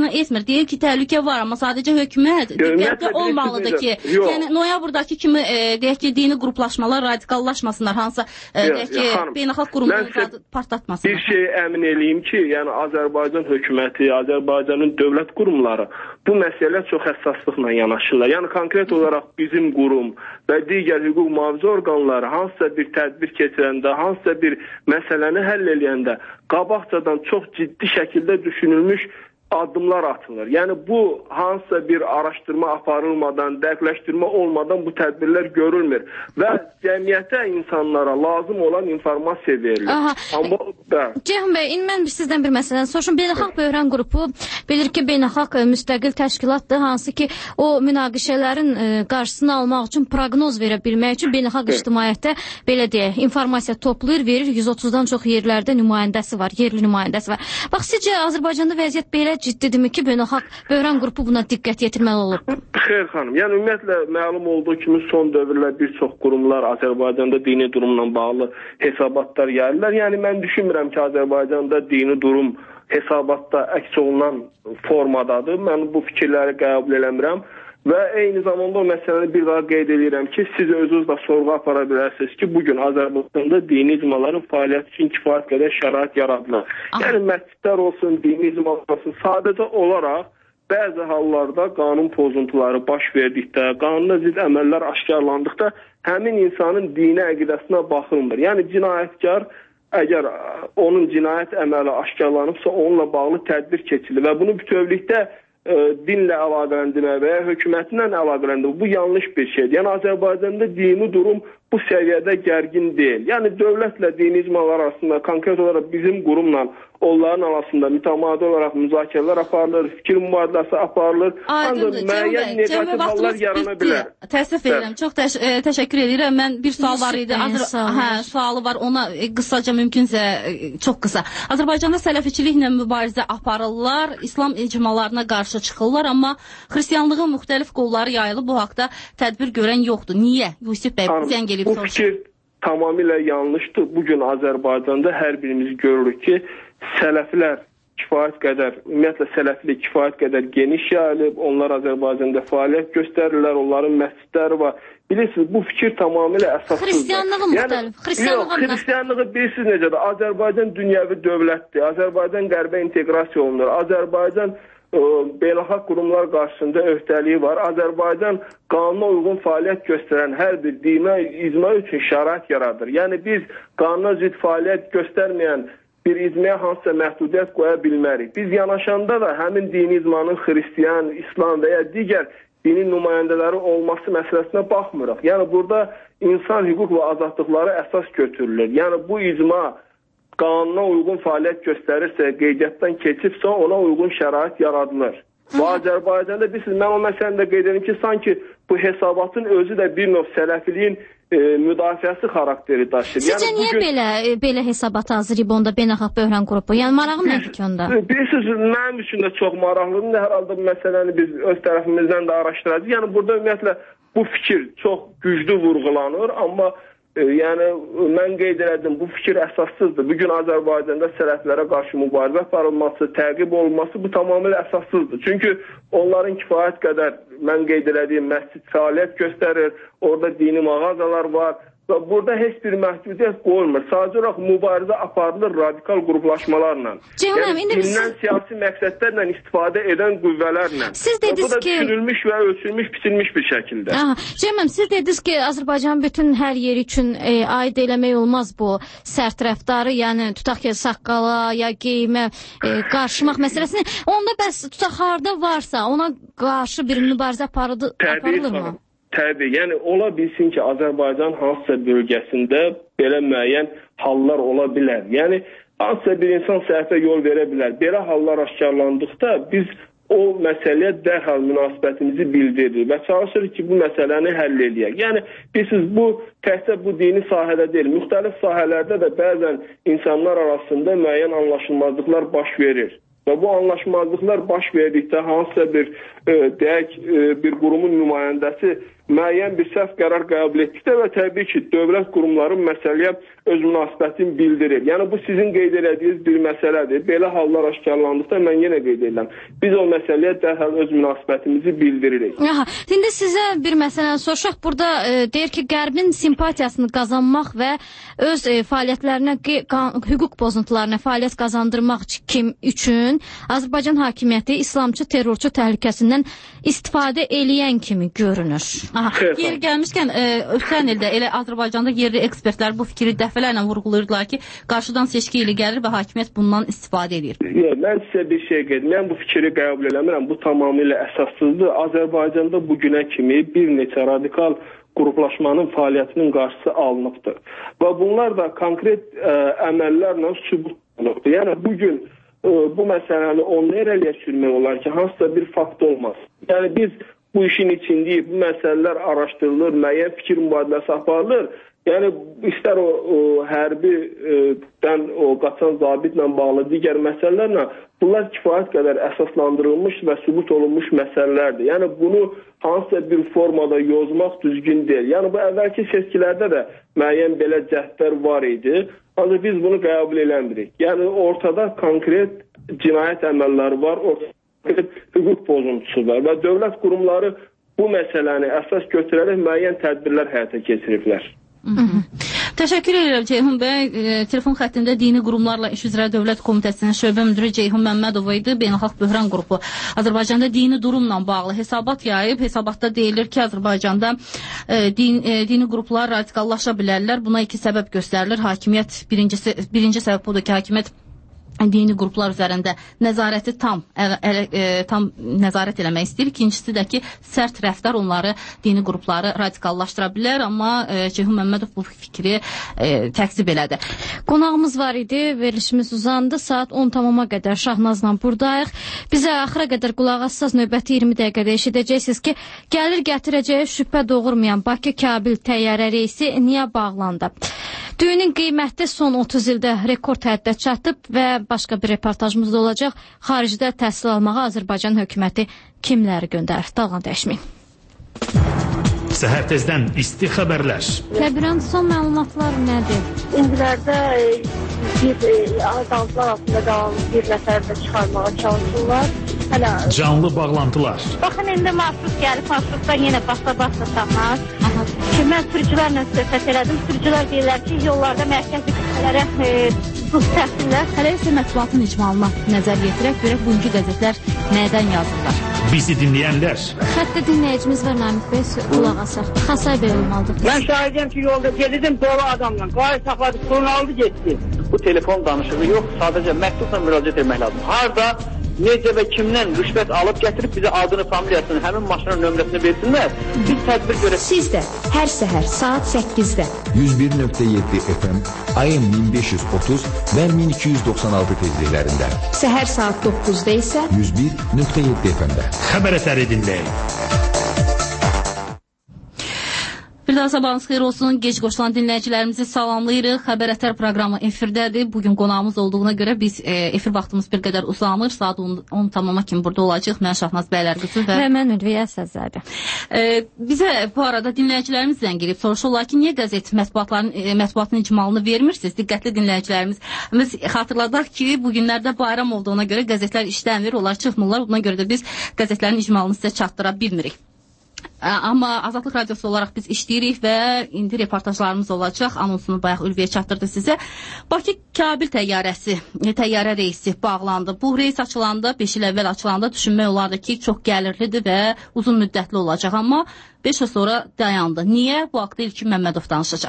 imtina etmir. Deyir ki, təhlükə var, amma sadəcə hökumət diqqətli olmalıdır ki, yox. Yəni noyabrdakı kimi e, deyək ki, dini qruplaşmalar radikallaşmasınlar, hansısa e, deyək ki, beynəlxalq qurumları partlatmasınlar. Bir şey əmin eləyim ki, yəni Azərbaycan hökuməti, Azərbaycanın dövlət qurumları bu məsələ çox həssaslıqla yanaşırlar. Yəni konkret olaraq bizim qurum və digər hüquq mühafizə orqanları hansısa bir tədbir keçirəndə, hansısa bir məsələni həll eləyəndə qabaqcadan çox ciddi şəkildə düşünülmüş addımlar atılır. Yəni bu hansısa bir araşdırma aparılmadan, dəqiqləşdirmə olmadan bu tədbirlər görülmür və cəmiyyətə, insanlara lazım olan informasiya verilir. Amma da Ceyhun bəy, indi mən sizdən bir məsələni soruşum. Beynəlxalq Böhran qrupu bilir ki, beynəlxalq müstəqil təşkilatdır, hansı ki, o münaqişələrin qarşısını almaq üçün proqnoz verə bilmək üçün beynəlxalq ictimaiyyətdə belə deyək, informasiya toplayır, verir. yüz otuzdan çox yerlərdə nümayəndəsi var, yerli nümayəndəsi var. Bax, sizcə Azərbaycanda vəziyyət belə ciddidirmi ki, beynəlxalq Böhran qrupu buna diqqət yetirməli olub? Xeyr xanım, yəni ümumiyyətlə məlum olduğu kimi son dövrlər bir çox qurumlar Azərbaycanda dini durumla bağlı hesabatlar yayırlar. Yəni mən düşünmürəm ki, Azərbaycanda dini durum hesabatda əks olunan formadadır. Mən bu fikirləri qəbul eləmirəm. Və eyni zamanda o məsələni bir daha qeyd edirəm ki, siz özünüz də sorğu apara bilərsiniz ki, bugün Azərbaycanda dini icmaların fəaliyyəti üçün kifayət qədər şərait yaradılır. Yəni məscidlər olsun, dini icmalar olsun, sadəcə olaraq bəzi hallarda qanun pozuntuları baş verdikdə, qanuna zidd əməllər aşkarlandıqda həmin insanın dini əqidəsinə baxılmır. Yəni cinayətkar əgər onun cinayət əməli aşkarlanıbsa onunla bağlı tədbir keçilir və bunu bütövlükdə dinlə əlaqələndirmə və ya hökumətlə əlaqələndirmə, bu yanlış bir şeydir. Yəni Azərbaycanda dini durum bu səviyyədə gərgin deyil. Yəni dövlətlə dini icmalar arasında, konkret olaraq bizim qurumla onların arasında mütəmadi olaraq müzakirələr aparılır, fikir mübadiləsi aparılır. Ancaq müəyyən negativ hallar yarana bilər. Təəssüf edirəm, çox təş e, təşəkkür edirəm. Mən bir sual var idi. Azər hə, sualı var. Ona e, qısaca mümkünsə e, çox qısa. Azərbaycanda sələfiçiliklə mübarizə aparırlar, İslam icmalarına qarşı çıxırlar, amma xristianlığın müxtəlif qolları yayılıb, bu haqda tədbir görən yoxdur. Niyə? Yusif bəy, zəng eləyib soruşun. Bu fikir tamamilə yanlışdır. Bugün Azərbaycanda hər birimiz görürük ki, sələflər kifayət qədər, ümumiyyətlə sələflik kifayət qədər geniş yayılıb, onlar Azərbaycanda fəaliyyət göstərirlər, onların məscidləri var. Bilirsiniz, bu fikir tamamilə əsassızdır. Xristianlığı müxtəlif. Xristianlığı, xristianlığı bilirsiniz necədir? Azərbaycan dünyəvi dövlətdir. Azərbaycan qərbə inteqrasiya olunur. Azərbaycan ə, beynəlxalq qurumlar qarşısında öhdəliyi var. Azərbaycan qanuna uyğun fəaliyyət göstərən hər bir dini icma üçün şərait yaradır. Yəni biz qanuna zidd fəaliyyət göstərməyən bir icmaya hansısa məhdudiyyət qoya bilmərik. Biz yanaşanda da həmin dini icmanın xristiyan, İslam və ya digər dini nümayəndələri olması məsələsinə baxmırıq. Yəni burada insan hüquq və azadlıqları əsas götürülür. Yəni bu icma qanuna uyğun fəaliyyət göstərirsə, qeydiyyatdan keçibsə, ona uyğun şərait yaradılır. Və Azərbaycanda bilirsiniz, mən o məsələni də qeyd edim ki, sanki bu hesabatın özü də bir növ sələfiliyin e, müdafiəsi xarakteri daşıyır. Sizcə yəni, niyə bugün, belə, belə hesabat hazırlayıb onda beynəlxalq Böhran qrupu? Yəni marağım nədir ki onda? Bilirsiniz, mənim üçün də çox maraqlıdır. Hər halda bu məsələni biz öz tərəfimizdən də araşdıracağıq. Yəni burada ümumiyyətlə bu fikir çox güclü vurğulanır, amma e, yəni mən qeyd elədim, bu fikir əsassızdır. Bugün Azərbaycanda sələflərə qarşı mübarizə aparılması, təqib olunması bu tamamilə əsassızdır. Çünki onların kifayət qədər mən qeyd elədiyim məscid fəaliyyət göstərir, orada dini mağazalar var və burada heç bir məhdudiyyət qoyulmur. Sadəcə olaraq mübarizə aparılır radikal qruplaşmalarla. Ceyhun, yəni dindən siz... siyasi məqsədlərlə istifadə edən qüvvələrlə. Siz dediniz bu da ki... düşünülmüş və ölçülmüş, biçilmiş bir şəkildə. Aha, Ceyhun, siz dediniz ki, Azərbaycanın bütün hər yeri üçün e, aid eləmək olmaz bu sərt rəftarı, yəni tutaq ki, saqqala ya geyimə e, qarşımaq məsələsini. Onda bəs tutaq harda varsa, ona qarşı bir mübarizə aparılır, aparılır mı? Təbii, yəni ola bilsin ki, Azərbaycan hansısa bölgəsində belə müəyyən hallar ola bilər. Yəni hansısa bir insan səhvə yol verə bilər. Belə hallar aşkarlandıqda biz o məsələyə dərhal münasibətimizi bildiririk və çalışırıq ki, bu məsələni həll eləyək. Yəni bilirsiniz, bu təkcə bu dini sahədə deyil, müxtəlif sahələrdə də bəzən insanlar arasında müəyyən anlaşılmazlıqlar baş verir. Və bu anlaşmazlıqlar baş verdikdə hansısa bir e, deyək, e, bir qurumun nümayəndəsi müəyyən bir səhv qərar qəbul etdikdə və təbii ki, dövlət qurumları məsələyə öz münasibətini bildirir. Yəni bu sizin qeyd etdiyiniz bir məsələdir. Belə hallar aşkarlandıqda mən yenə qeyd edirəm. Biz o məsələyə dərhal öz münasibətimizi bildiririk. Aha, indi sizə bir məsələni soruşaq. Burada e, deyir ki, Qərbin simpatiyasını qazanmaq və öz e, fəaliyyətlərinə, hüquq pozuntularına fəaliyyət qazandırmaq kim üçün Azərbaycan hakimiyyəti İslamçı terrorçu təhlükəsindən istifadə eləyən kimi görünür. Aha, yeri gəlmişkən, e, ötən ildə elə Azərbaycanda yerli ekspertlər bu fikri dəfələrlə vurğulayırdılar ki, qarşıdan seçki ili gəlir və hakimiyyət bundan istifadə edir. Yox, mən sizə bir şey qeyd edirəm. Bu fikri qəbul eləmirəm. Bu tamamilə əsassızdır. Azərbaycanda bu günə kimi bir neçə radikal qruplaşmanın fəaliyyətinin qarşısı alınıbdır. Və bunlar da konkret ə, əməllərlə sübut olunubdur. Yəni bugün ə, bu məsələni onunla irəliyə sürmək olar ki, hansısa bir fakt olmaz. Yəni biz bu işin içindəyik, bu məsələlər araşdırılır, müəyyən fikir mübadiləsi aparılır. Yəni istər o, o hərbidən o qaçan zabitlə bağlı digər məsələlərlə bunlar kifayət qədər əsaslandırılmış və sübut olunmuş məsələlərdir. Yəni bunu hansısa bir formada yozmaq düzgün deyil. Yəni bu əvvəlki seçkilərdə də müəyyən belə cəhdlər var idi. Ancaq biz bunu qəbul eləmirik. Yəni ortada konkret cinayət əməlləri var, ortada konkret hüquq pozuntusu var və dövlət qurumları bu məsələni əsas götürərək müəyyən tədbirlər həyata keçiriblər. Hı -hı. Təşəkkür edirəm Ceyhun bəy. E, telefon xəttində Dini Qurumlarla İş üzrə Dövlət Komitəsinin şöbə müdürü Ceyhun Məmmədov idi. Beynəlxalq Böhran qrupu Azərbaycanda dini durumla bağlı hesabat yayıb. Hesabatda deyilir ki, Azərbaycanda e, din, e, dini qruplar radikallaşa bilərlər. Buna iki səbəb göstərilir. Hakimiyyət birincisi birinci səbəb odur ki, hakimiyyət dini qruplar üzərində nəzarəti tam ələ, ələ, e, tam nəzarət eləmək istəyir. İkincisi də ki, sərt rəftar onları, dini qrupları radikallaşdıra bilər, amma e, Ceyhun Məmmədov bu fikri e, təkzib elədi. Qonağımız var idi, verilişimiz uzandı. Saat on tamama qədər Şahnazla buradayıq. Bizə axıra qədər qulaq assaz növbəti iyirmi dəqiqədə eşidəcəksiniz ki, gəlir gətirəcəyi şübhə doğurmayan Bakı-Kabil təyyarə reysi niyə bağlandı? Düyünün qiyməti son otuz ildə rekord həddə çatıb və başqa bir reportajımız da olacaq. Xaricdə təhsil almağa Azərbaycan hökuməti kimləri göndərir? Dalğan dəyişməyin. Səhər tezdən isti xəbərlər. Labirant son məlumatlar nədir? İndilərdə bir adamlar altında qalan bir nəfər də çıxarmağa çalışırlar. Hələ canlı bağlantılar. Baxın, indi marşrut gəlib, marşrutdan yenə basa-basa tapmaz. Ki, mən sürücülərlə söhbət elədim. Sürücülər deyirlər ki, yollarda mərkəzi kütlələrə e, buz təhsillər. Hələ isə mətbuatın icmalına nəzər yetirək, görək bugünkü qəzetlər nədən yazırlar. Bizi dinləyənlər. Xəttə dinləyicimiz var, Namik bəy, qulaq asaq. Xasay bəy olmalıdır. Mən şahidiyəm ki, yolda gedirdim dolu adamla. Qayı saxladı, pulunu aldı, getdi. Bu telefon danışığı yox, sadəcə məktubla müraciət etmək lazım. Harda, necə və kimdən rüşvət alıb gətirib bizə adını, familiyasını, həmin maşının nömrəsini versinlər. Biz tədbir görək. Siz də hər səhər saat səkkizdə yüz bir nöqtə yeddi F M, A M min beş yüz otuz və min iki yüz doxsan altı tezliklərində. Səhər saat doqquzda isə yüz bir nöqtə yeddi F M-də. Xəbər əsəri dinləyin. Bir daha sabahınız xeyir olsun. Gec qoşulan dinləyicilərimizi salamlayırıq. Xəbər ətər proqramı efirdədir. Bugün qonağımız olduğuna görə biz e, efir vaxtımız bir qədər uzanır. Saat on tamama kimi burada olacaq. Mən Şahnaz Bəylərqızı və... Və mən Ülviyə Səzzadə. E, bizə bu arada dinləyicilərimiz zəng edib soruşurlar ki, niyə qəzet mətbuatların, e, mətbuatın icmalını vermirsiniz? Diqqətli dinləyicilərimiz. Biz xatırladaq ki, bugünlərdə bayram olduğuna görə qəzetlər işləmir, onlar çıxmırlar. Buna görə də biz qəzetlərin icmalını sizə çatdıra bilmirik. Amma Azadlıq Radiosu olaraq biz işləyirik və indi reportajlarımız olacaq. Anonsunu bayaq Ülviyə çatdırdı sizə. Bakı-Kabil təyyarəsi, təyyarə reysi bağlandı. Bu reys açılanda, beş il əvvəl açılanda düşünmək olardı ki, çox gəlirlidir və uzun müddətli olacaq. Amma beş il sonra dayandı. Niyə? Bu haqda İlkin Məmmədov danışacaq.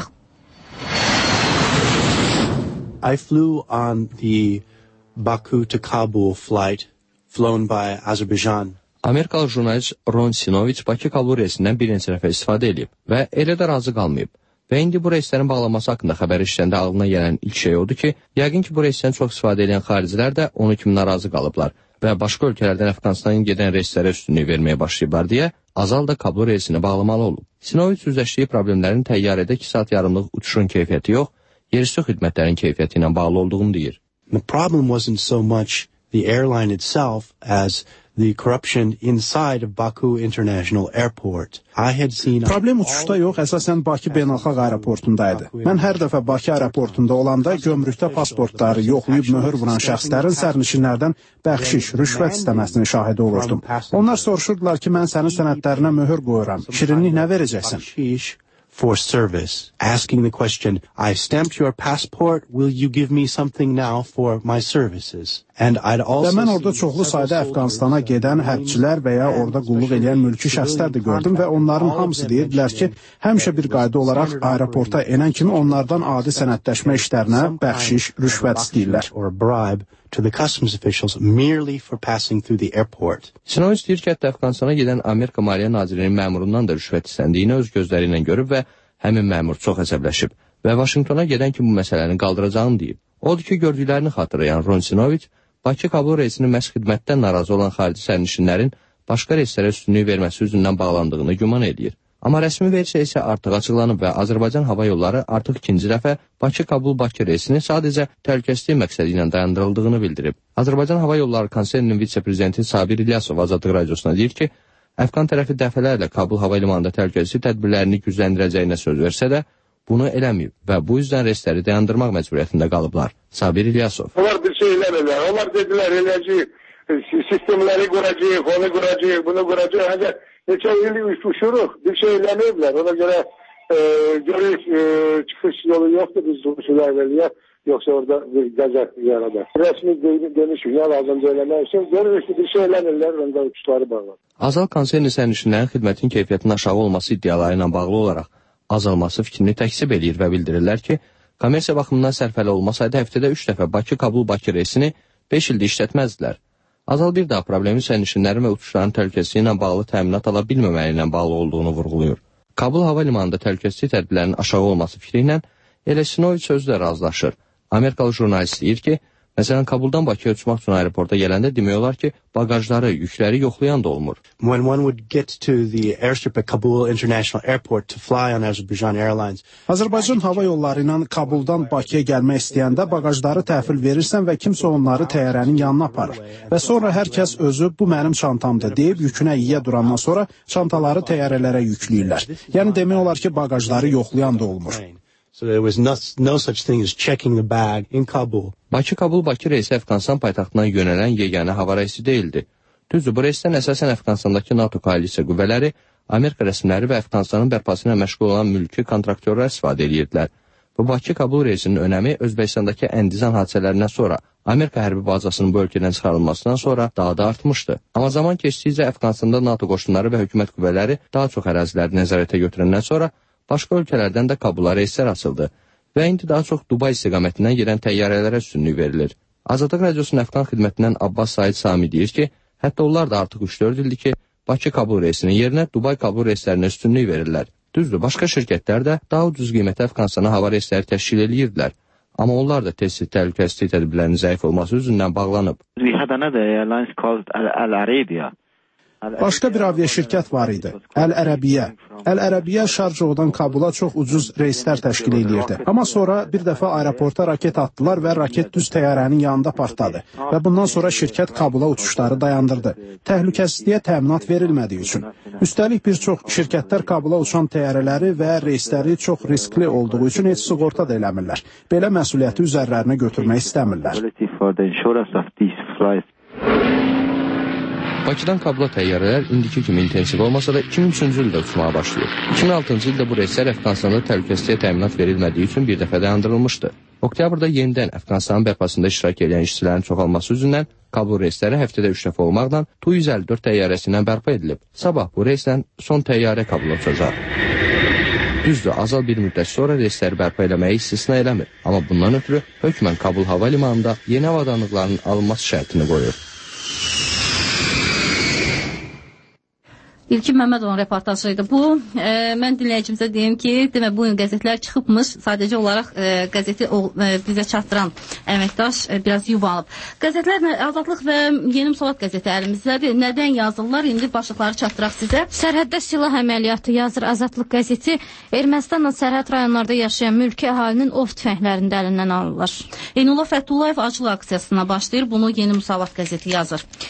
I flew on the Baku to Kabul flight flown by Azerbaijan. Amerikalı jurnalist Ron Sinoviç Bakı-Kabul reysindən bir neçə dəfə istifadə edib və elə də razı qalmayıb. Və indi bu reyslərin bağlanması haqqında xəbər işləndə ağlına gələn ilk şey odur ki, yəqin ki, bu reysdən çox istifadə edən xaricilər də onu kimi narazı qalıblar və başqa ölkələrdən Əfqanistanın gedən reyslərə üstünlük verməyə başlayıblar deyə Azal da Kabul reysini bağlamalı olub. Sinoviç üzləşdiyi problemlərin təyyarədə iki saat yarımlıq uçuşun keyfiyyəti yox, yerüstü xidmətlərin keyfiyyəti ilə bağlı olduğunu deyir. The problem wasn't so much the airline itself as the corruption inside of Baku International Airport. I had seen Problem uçuşda yox, əsasən Bakı beynəlxalq aeroportundaydı. Mən hər dəfə Bakı aeroportunda olanda gömrükdə pasportları yoxlayıb möhür vuran şəxslərin sərnişinlərdən bəxşiş, rüşvət istəməsinin şahidi olurdum. Onlar soruşurdular ki, mən sənin sənədlərinə möhür qoyuram. Şirinlik nə verəcəksən? For service, asking the question, I stamped your passport, will you give me something now for my services? And I'd also Və mən orada çoxlu sayda Əfqanistana gedən hərbçilər və ya orada qulluq edən mülki şəxslər də gördüm və onların hamısı deyirdilər ki, həmişə bir qayda olaraq aeroporta enən kimi onlardan adi sənədləşmə işlərinə bəxşiş, rüşvət istəyirlər. Or a bribe to the customs officials merely for passing through the airport. Sinovic deyir ki, hətta Əfqanistana gedən Amerika Maliyyə Nazirinin məmurundan da rüşvət istəndiyini öz gözləri ilə görüb və həmin məmur çox əsəbləşib və Vaşinqtona gedən kimi bu məsələni qaldıracağını deyib. Odur ki, gördüklərini xatırlayan Ron Sinovic, Bakı-Kabul reysinin məhz xidmətdən narazı olan xarici sərnişinlərin başqa reyslərə üstünlük verməsi üzündən bağlandığını güman edir. Amma rəsmi versiya isə artıq açıqlanıb və Azərbaycan Hava Yolları artıq ikinci dəfə Bakı-Kabul-Bakı reysini sadəcə təhlükəsizlik məqsədi ilə dayandırıldığını bildirib. Azərbaycan Hava Yolları konserninin vitse-prezidenti Sabir İlyasov Azadlıq Radiosuna deyir ki, Əfqan tərəfi dəfələrlə Kabul hava limanında təhlükəsizlik tədbirlərini gücləndirəcəyinə söz versə də, bunu eləməyib və bu yüzdən reysləri dayandırmaq məcburiyyətində qalıblar. Sabir İlyasov. Onlar bir şeylər elər. Onlar dedilər, eləcək, sistemləri quracaq, onu quracaq, bunu quracaq. Həncə, neçə il uçuruq, bir şey eləməyiblər. Ona görə e, görürük, e, çıxış yolu yoxdur, biz uçular veriyək. Yoxsa orada bir qəzət yaradar. Rəsmi demişik, ya lazımda eləmək üçün görürük ki, bir şey eləmirlər, onda uçuşları bağlar. Azal konserni sərnişinlərin xidmətin keyfiyyətinin aşağı olması iddiaları ilə bağlı olaraq azalması fikrini təksib edir və bildirirlər ki, kommersiya baxımından sərfəli olmasaydı həftədə üç dəfə Bakı-Kabul-Bakı reysini beş ildə işlətməzdilər. Azal bir daha problemi sərnişinlərin və uçuşların təhlükəsizliyi ilə bağlı təminat ala bilməməyi ilə bağlı olduğunu vurğulayır. Kabul hava limanında təhlükəsizlik tədbirlərinin aşağı olması fikri ilə elə Sinovic sözü də razılaşır. Amerikalı jurnalist deyir ki, məsələn, Kabuldan Bakıya uçmaq üçün aeroporta gələndə demək olar ki, bagajları, yükləri yoxlayan da olmur. When one would get to the airstrip at Kabul International Airport to fly on Azerbaijan Airlines. Azərbaycan hava yolları ilə Kabuldan Bakıya gəlmək istəyəndə bagajları təhvil verirsən və kimsə onları təyyarənin yanına aparır. Və sonra hər kəs özü bu mənim çantamdır deyib yükünə yiyə durandan sonra çantaları təyyarələrə yükləyirlər. Yəni demək olar ki, bagajları yoxlayan da olmur. So there was no, no such thing as checking the bag in Kabul. Bakı-Kabul-Bakı reysi Əfqanistan paytaxtından yönələn yeganə hava reysi deyildi. Düzdür, bu reysdən əsasən Əfqanistandakı NATO koalisiya qüvvələri, Amerika rəsmiləri və Əfqanistanın bərpası ilə məşğul olan mülki kontraktörlər istifadə edirdilər. Bu Bakı-Kabul reysinin önəmi Özbəkistandakı Əndizan hadisələrindən sonra, Amerika hərbi bazasının bu ölkədən çıxarılmasından sonra daha da artmışdı. Amma zaman keçdikcə Əfqanistanda NATO qoşunları və hökumət qüvvələri daha çox əraziləri nəzarətə götürəndən sonra başqa ölkələrdən də Kabula reyslər açıldı və indi daha çox Dubay istiqamətindən gedən təyyarələrə üstünlük verilir. Azadlıq Radiosunun Əfqan xidmətindən Abbas Said Sami deyir ki, hətta onlar da artıq üç dörd ildir ki, Bakı-Kabul reysinin yerinə Dubay-Kabul reyslərinə üstünlük verirlər. Düzdür, başqa şirkətlər də daha ucuz qiymətə Əfqanistana hava reysləri təşkil edirdilər. Amma onlar da tez-tez təhlükəsizlik tədbirlərinin zəif olması üzündən bağlanıb. We had another airlines called Al Arabia. Başqa bir aviaşirkət var idi, Əl-Ərəbiyyə. Əl-Ərəbiyyə Şarjovdan Kabula çox ucuz reyslər təşkil edirdi. Amma sonra bir dəfə aeroporta raket atdılar və raket düz təyyarənin yanında partladı. Və bundan sonra şirkət Kabula uçuşları dayandırdı. Təhlükəsizliyə təminat verilmədiyi üçün. Üstəlik bir çox şirkətlər Kabula uçan təyyarələri və reysləri çox riskli olduğu üçün heç sığorta da eləmirlər. Belə məsuliyyəti üzərlərinə götürmək istəmirlər. Bakıdan Kabula təyyarələr indiki kimi intensiv olmasa da iki min üçüncü ildə uçmağa başlayıb. iki min altıncı ildə bu reyslər Əfqanistanda təhlükəsizliyə təminat verilmədiyi üçün bir dəfə dayandırılmışdı. Oktyabrda yenidən Əfqanistanın bərpasında iştirak edən işçilərin çoxalması üzündən Kabul reysləri həftədə üç dəfə olmaqla Tu yüz əlli dörd təyyarəsi ilə bərpa edilib. Sabah bu reyslə son təyyarə Kabula uçacaq. Düzdür, azal bir müddət sonra reysləri bərpa eləməyi istisna eləmir. Amma bundan ötürü hökmən Kabul hava limanında yeni avadanlıqların alınması şərtini qoyur. İlkin Məmmədovun reportajıydı bu. E, mən dinləyicimizə deyim ki, demə bu gün qəzetlər çıxıbmış. Sadəcə olaraq e, qəzeti o, e, bizə çatdıran əməkdaş e, biraz yuvanıb. Qəzetlər Azadlıq və Yeni Müsavat qəzeti əlimizdədir. Nədən yazırlar? İndi başlıqları çatdıraq sizə. Sərhəddə silah əməliyyatı yazır Azadlıq qəzeti. Ermənistanla sərhəd rayonlarda yaşayan mülki əhalinin ov tüfənglərində əlindən alırlar. Eynullah Fəthullayev aclıq aksiyasına başlayır. Bunu Yeni Müsavat qəzeti yazır.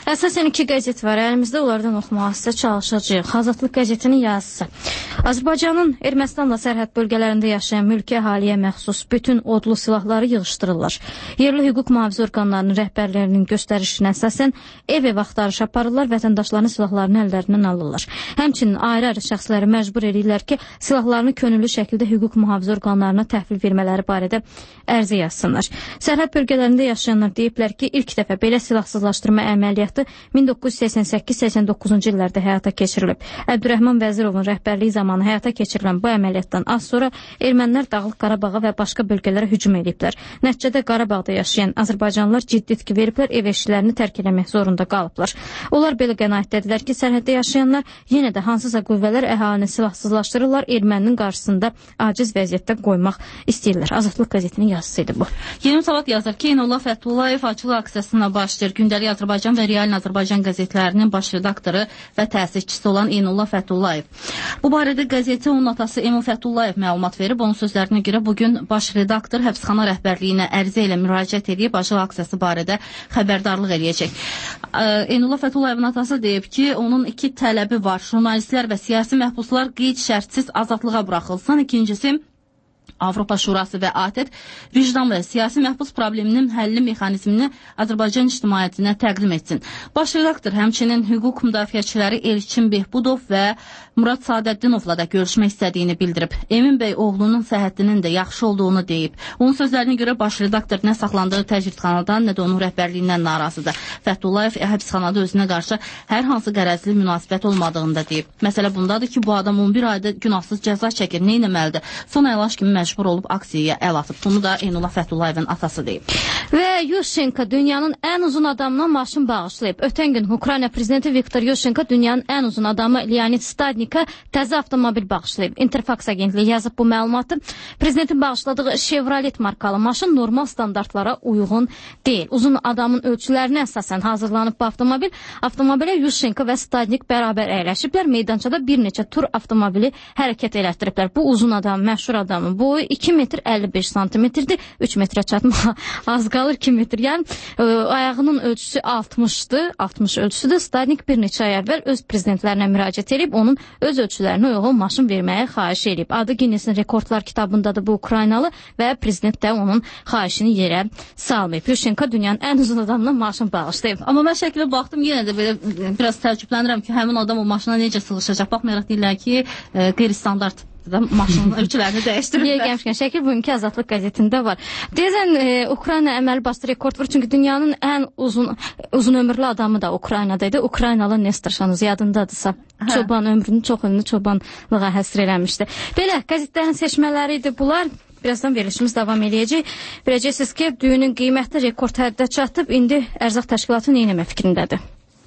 Əsasən iki qəzet var əlimizdə, onlardan oxumağa sizə çalışacağıq. Azadlıq qəzetinin yazısı. Azərbaycanın Ermənistanla sərhəd bölgələrində yaşayan mülki əhaliyə məxsus bütün odlu silahları yığışdırırlar. Yerli hüquq mühafizə orqanlarının rəhbərlərinin göstərişinə əsasən ev-ev axtarış aparırlar, vətəndaşların silahlarını əllərindən alırlar. Həmçinin ayrı-ayrı şəxsləri məcbur edirlər ki, silahlarını könüllü şəkildə hüquq mühafizə orqanlarına təhvil vermələri barədə ərizə yazsınlar. Sərhəd bölgələrində yaşayanlar deyiblər ki, ilk dəfə belə silahsızlaşdırma əməliyyatı min doqquz yüz səksən səkkiz səksən doqquzuncu illərdə həyata keçirilib. Əbdürrəhman Vəzirovun rəhbərliyi zamanı həyata keçirilən bu əməliyyatdan az sonra ermənilər Dağlıq Qarabağa və başqa bölgələrə hücum ediblər. Nəticədə Qarabağda yaşayan azərbaycanlılar ciddi itki veriblər, ev eşiklərini tərk eləmək zorunda qalıblar. Onlar belə qənaətdədirlər ki, sərhəddə yaşayanlar yenə də hansısa qüvvələr əhalini silahsızlaşdırırlar, erməninin qarşısında aciz vəziyyətdə qoymaq istəyirlər. Azadlıq qəzetinin yazısıydı bu. Yeni Salat yazır ki, Eynullah Fəthullayev açılış aksiyasına başlayır. Gündəlik Azərbaycan və Realin Azərbaycan qəzetlərinin baş redaktoru və təsisçisi olan Eynullah Fəthullayev. Bu barədə qəzeti onun atası Emin Fəthullayev məlumat verib. Onun sözlərinə görə bugün baş redaktor həbsxana rəhbərliyinə ərizə ilə müraciət edib açılış aksiyası barədə xəbərdarlıq eləyəcək. Eynullah Fətullayevin atası deyib ki, onun iki tələbi var. Jurnalistlər və siyasi məhbuslar qeyd şərtsiz azadlığa buraxılsın. İkincisi, Avropa Şurası və A T E D vicdan və siyasi məhbus probleminin həlli mexanizmini Azərbaycan ictimaiyyətinə təqdim etsin. Baş redaktor həmçinin hüquq müdafiəçiləri Elçin Behbudov və Murad Sadəddinovla da görüşmək istədiyini bildirib. Emin bəy oğlunun səhhətinin də yaxşı olduğunu deyib. Onun sözlərinə görə baş redaktor nə saxlandığı təcridxanadan, nə də onun rəhbərliyindən narazıdır. Fəthullayev həbsxanada özünə qarşı hər hansı qərəzli münasibət olmadığını da deyib. Məsələ bundadır ki, bu adam on bir ayda günahsız cəza çəkir. Nə etməlidir? Son əlaş kimi məcbur olub aksiyaya əl atıb. Bunu da Eynullah Fətullayevin atası deyib. Və Yushchenko dünyanın ən uzun adamına maşın bağışlayıb. Ötən gün Ukrayna prezidenti Viktor Yushchenko dünyanın ən uzun adamı Leonid Stadnik'a təzə avtomobil bağışlayıb. Interfax agentliyi yazıb bu məlumatı. Prezidentin bağışladığı Chevrolet markalı maşın normal standartlara uyğun deyil. Uzun adamın ölçülərinə əsasən hazırlanıb bu avtomobil. Avtomobilə Yushchenko və Stadnik bərabər əyləşiblər. Meydançada bir neçə tur avtomobili hərəkət elətdiriblər. Bu uzun adam, məşhur adamın boyu iki metr əlli beş santimetrdir. üç metrə çatma az qalır iki metr. Yəni ə, ayağının ölçüsü altmışdır. altmış ölçüsüdür. Stadnik bir neçə ay əvvəl öz prezidentlərinə müraciət edib onun öz ölçülərinə uyğun maşın verməyə xahiş edib. Adı Guinnessin rekordlar kitabındadır bu Ukraynalı və prezident də onun xahişini yerə salmayıb. Yushchenko dünyanın ən uzun adamına maşın bağışlayıb. Amma mən şəklə baxdım, yenə də belə biraz təəccüblənirəm ki, həmin adam o maşına necə sığışacaq. Baxmayaraq deyirlər ki, e, qeyri-standart da maşının ölçülərini dəyişdiriblər. Deyə gəlmişkən şəkil bugünkü Azadlıq qəzetində var. Deyəsən e, Ukrayna əməli başlı rekord var, çünki dünyanın ən uzun uzun ömürlü adamı da Ukraynadaydı. Ukraynalı Nestor Şanuz yadındadırsa. Hə. Çoban ömrünü, çox ömrünü çobanlığa həsr eləmişdi. Belə qəzetlərin seçmələri idi bunlar. Birazdan verilişimiz davam edəcək. Biləcəksiniz ki, düyünün qiyməti rekord həddə çatıb, indi ərzaq təşkilatı nə etmə fikrindədir?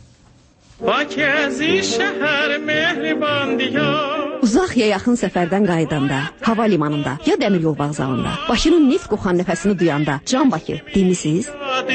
Bakızi şəhər mehriban diyar. Uzaq ya yaxın səfərdən qayıdanda, hava limanında ya dəmir yol vağzalında, Bakının neft qoxan nəfəsini duyanda, Can Bakı demisiniz?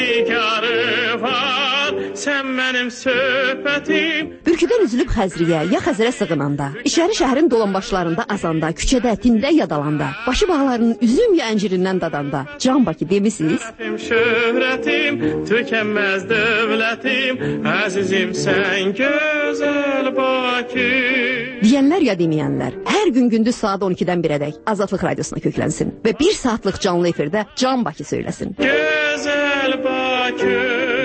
Sən mənim söhbətim. Bürküdən üzülüb Xəzriyə ya Xəzərə sığınanda, İçəri şəhərin dolanbaşlarında azanda, küçədə, tində yadalanda, başı bağlarının üzüm ya əncirindən dadanda, Can Bakı demisiniz? Şöhrətim, tükənməz dövlətim, əzizim sən gözəl Bakı. Deyənlər ya deməyənlər, hər gün gündüz saat on ikidən birədək Azadlıq radiosuna köklənsin və bir saatlıq canlı efirdə Can Bakı söyləsin. Gözəl Bakı.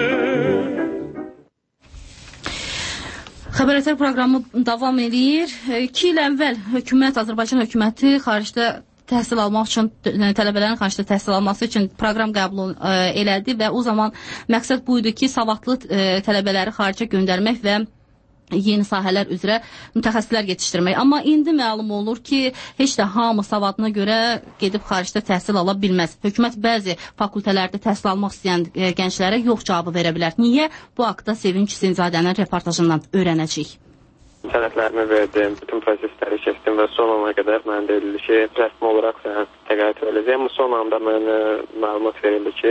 Xəbərətər proqramı davam edir. İki il əvvəl hökumət, Azərbaycan hökuməti xaricdə təhsil almaq üçün, tələbələrin xaricdə təhsil alması üçün proqram qəbul elədi və o zaman məqsəd buydu ki, savadlı tələbələri xaricə göndərmək və yeni sahələr üzrə mütəxəssislər yetişdirmək. Amma indi məlum olur ki, heç də hamı savadına görə gedib xaricdə təhsil ala bilməz. Hökumət bəzi fakültələrdə təhsil almaq istəyən gənclərə yox cavabı verə bilər. Niyə? Bu haqda Sevinç Sinzadənin reportajından öyrənəcəyik. Sənədlərimi verdim, bütün prosesləri keçdim və son ana qədər mən deyildi ki, rəsmi olaraq sənə təqaüd edəcəyəm. Son anda mənə məlumat verildi ki,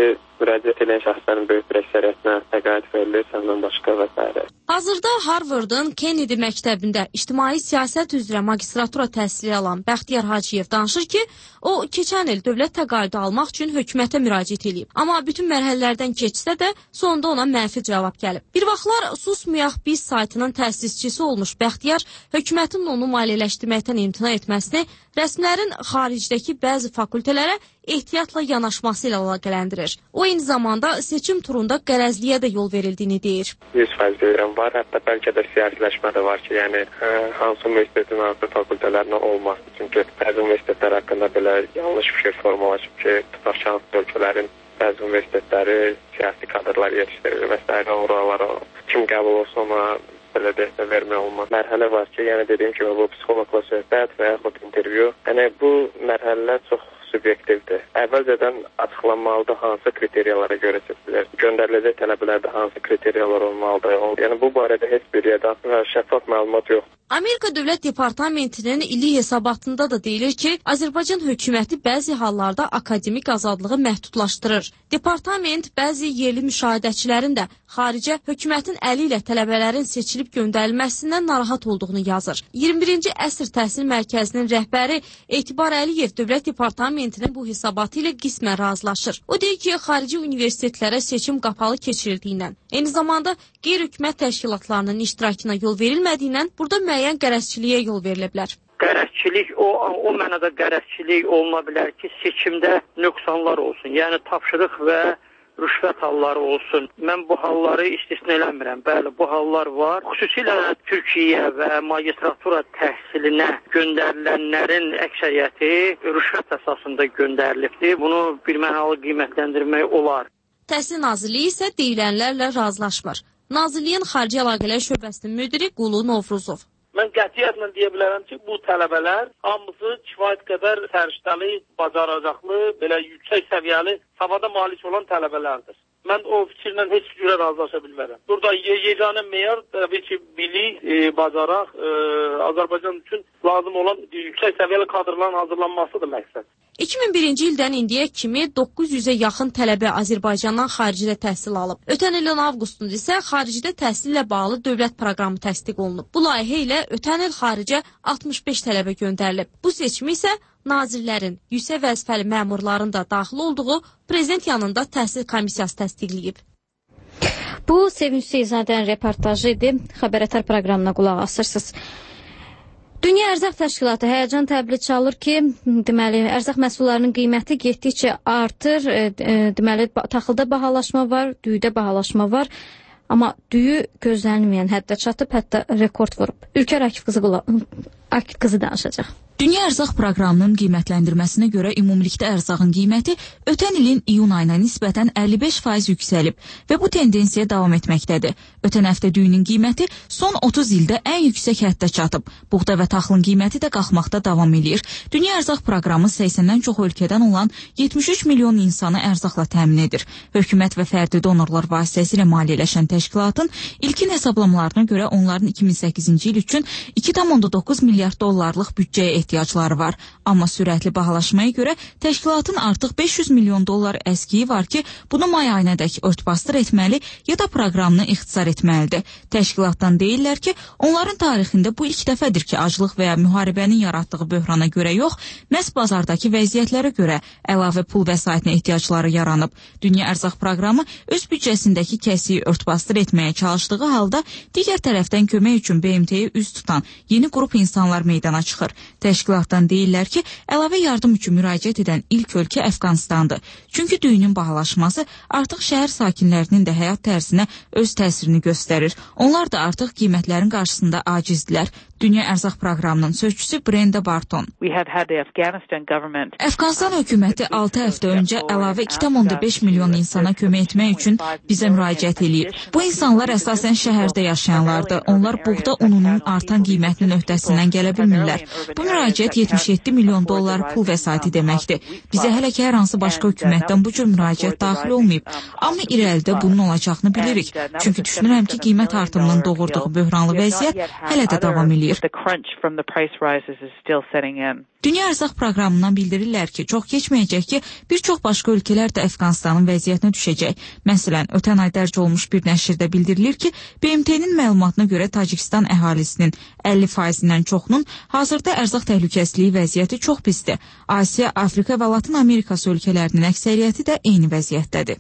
müraciət edən şəxslərin böyük bir əksəriyyətinə təqaüd verilir, səndən başqa və s. Hazırda Harvardın Kennedy məktəbində ictimai siyasət üzrə magistratura təhsili alan Bəxtiyar Hacıyev danışır ki, o keçən il dövlət təqaüdü almaq üçün hökumətə müraciət edib. Amma bütün mərhələlərdən keçsə də sonda ona mənfi cavab gəlib. Bir vaxtlar Susmayaq Biz saytının təsisçisi olmuş Bəxtiyar hökumətin onu maliyyələşdirməkdən imtina etməsini rəsmilərin xaricdəki bəzi fakültələrə ehtiyatla yanaşması ilə əlaqələndirir. O eyni zamanda seçim turunda qərəzliyə də yol verildiyini deyir. yüz faiz deyirəm var, hətta bəlkə də siyasiləşmə də var ki, yəni hə, hansı universitetin hansı fakültələrinə olması. Çünki bəzi universitetlər haqqında belə yanlış fikir formalaşıb ki, tutaq ki, hansı ölkələrin bəzi universitetləri siyasi kadrlar yetişdirir və s. oralara kim qəbul olsa ona belə dəstək vermək olmaz. Mərhələ var ki, yəni dediyim kimi bu psixoloqla söhbət və yaxud intervyu. Yəni bu mərhələlər çox subyektivdir. Əvvəlcədən açıqlanmalıdır hansı kriteriyalara görə seçilir. Göndəriləcək tələbələrdə hansı kriteriyalar olmalıdır. Yəni bu barədə heç bir yerdə şəffaf məlumat yoxdur. Amerika Dövlət Departamentinin illik hesabatında da deyilir ki, Azərbaycan hökuməti bəzi hallarda akademik azadlığı məhdudlaşdırır. Departament bəzi yerli müşahidəçilərin də xaricə hökumətin əli ilə tələbələrin seçilib göndərilməsindən narahat olduğunu yazır. iyirmi birinci əsr təhsil mərkəzinin rəhbəri Etibar Əliyev Dövlət Departamentinin bu hesabatı ilə qismən razılaşır. O deyir ki, xarici universitetlərə seçim qapalı keçirildiyindən, eyni zamanda qeyri-hökumət təşkilatlarının iştirakına yol verilmədiyindən burada müəyyən qərəzçiliyə yol verilə bilər. Qərəzçilik o, o mənada qərəzçilik olma bilər ki, seçimdə nöqsanlar olsun. Yəni tapşırıq və rüşvət halları olsun. Mən bu halları istisna eləmirəm. Bəli, bu hallar var. Xüsusilə Türkiyə və magistratura təhsilinə göndərilənlərin əksəriyyəti rüşvət əsasında göndərilibdir. Bunu birmənalı qiymətləndirmək olar. Təhsil Nazirliyi isə deyilənlərlə razılaşmır. Nazirliyin Xarici Əlaqələr Şöbəsinin müdiri Qulu Novruzov. Mən qətiyyətlə deyə bilərəm ki, bu tələbələr hamısı kifayət qədər səriştəli, bacaracaqlı, belə yüksək səviyyəli savada malik olan tələbələrdir. Mən o fikirlə heç cürə razılaşa bilmərəm. Burada yeganə meyar təbii ki, bilik, e, bacaraq, e, Azərbaycan üçün lazım olan yüksək səviyyəli kadrların hazırlanmasıdır məqsəd. iki min birinci ildən indiyə kimi doqquz yüzə yaxın tələbə Azərbaycandan xaricdə təhsil alıb. Ötən ilin avqustunda isə xaricdə təhsillə bağlı dövlət proqramı təsdiq olunub. Bu layihə ilə ötən il xaricə altmış beş tələbə göndərilib. Bu seçimi isə nazirlərin, yüksək vəzifəli məmurların da daxil olduğu prezident yanında təhsil komissiyası təsdiqləyib. Bu Sevinç Seyzadənin reportajı idi. Xəbərətər proqramına qulaq asırsınız. Dünya Ərzaq Təşkilatı həyəcan təbili çalır ki, deməli, ərzaq məhsullarının qiyməti getdikcə artır, e, e, deməli, taxılda bahalaşma var, düyüdə bahalaşma var, amma düyü gözlənilməyən həddə çatıb, hətta rekord vurub. Ülkər Akif qızı, Akif qızı danışacaq. Dünya Ərzaq Proqramının qiymətləndirməsinə görə ümumilikdə ərzağın qiyməti ötən ilin iyun ayına nisbətən əlli beş faiz yüksəlib və bu tendensiya davam etməkdədir. Ötən həftə düyünün qiyməti son otuz ildə ən yüksək həddə çatıb. Buğda və taxılın qiyməti də qalxmaqda davam edir. Dünya Ərzaq Proqramı səksəndən çox ölkədən olan yetmiş üç milyon insanı ərzaqla təmin edir. Hökumət və fərdi donorlar vasitəsilə maliyyələşən təşkilatın ilkin hesablamalarına görə onların iki min səkkizinci il üçün iki tam doqquz milyard dollarlıq büdcəyə ehtiyacları var. Amma sürətli bahalaşmaya görə təşkilatın artıq beş yüz milyon dollar əskiyi var ki, bunu may ayınadək örtbasdır etməli ya da proqramını ixtisar etməlidir. Təşkilatdan deyirlər ki, onların tarixində bu ilk dəfədir ki, aclıq və ya müharibənin yaratdığı böhrana görə yox, məhz bazardakı vəziyyətlərə görə əlavə pul vəsaitinə ehtiyacları yaranıb. Dünya Ərzaq Proqramı öz büdcəsindəki kəsiyi örtbasdır etməyə çalışdığı halda digər tərəfdən kömək üçün B M T-yə üz tutan yeni qrup insanlar meydana çıxır. Təşkilatdan deyirlər ki, əlavə yardım üçün müraciət edən ilk ölkə Əfqanistandır. Çünki düyünün bahalaşması artıq şəhər sakinlərinin də həyat tərzinə öz təsirini göstərir. Onlar da artıq qiymətlərin qarşısında acizdirlər. Dünya Ərzaq Proqramının sözçüsü Brenda Barton. Əfqanistan hökuməti altı həftə öncə əlavə iki tam beş milyon insana kömək etmək üçün bizə müraciət eləyib. Bu insanlar əsasən şəhərdə yaşayanlardır. Onlar buğda ununun artan qiymətinin öhdəsindən gələ bilmirlər. Bu müraciət yetmiş yeddi milyon dollar pul vəsaiti deməkdir. Bizə hələ ki hər hansı başqa hökumətdən bu cür müraciət daxil olmayıb. Amma irəlidə bunun olacağını bilirik. Çünki düşünürəm ki, qiymət artımının doğurduğu böhranlı vəziyyət hələ də davam edir. deyir. Dünya Ərzaq Proqramından bildirirlər ki, çox keçməyəcək ki, bir çox başqa ölkələr də Əfqanistanın vəziyyətinə düşəcək. Məsələn, ötən ay dərc olmuş bir nəşrdə bildirilir ki, B M T-nin məlumatına görə Tacikistan əhalisinin əlli faizindən çoxunun hazırda ərzaq təhlükəsizliyi vəziyyəti çox pisdir. Asiya, Afrika və Latin Amerikası ölkələrinin əksəriyyəti də eyni vəziyyətdədir.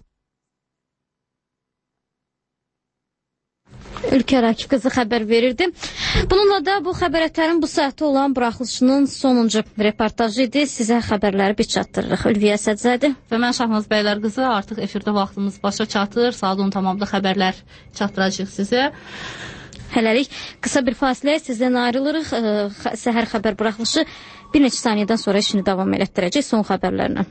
Ülker Akif qızı xəbər verirdi. Bununla da bu xəbərətlərin bu saatda olan buraxılışının sonuncu reportajı idi. Sizə xəbərləri bir çatdırırıq. Ülviyə Sədzədi və mən Şahnaz Bəylər qızı. Artıq efirdə vaxtımız başa çatır. Saat on tamamda xəbərlər çatdıracaq sizə. Hələlik qısa bir fasilə sizdən ayrılırıq. Səhər xəbər buraxılışı bir neçə saniyədən sonra işini davam elətdirəcək son xəbərlərlə.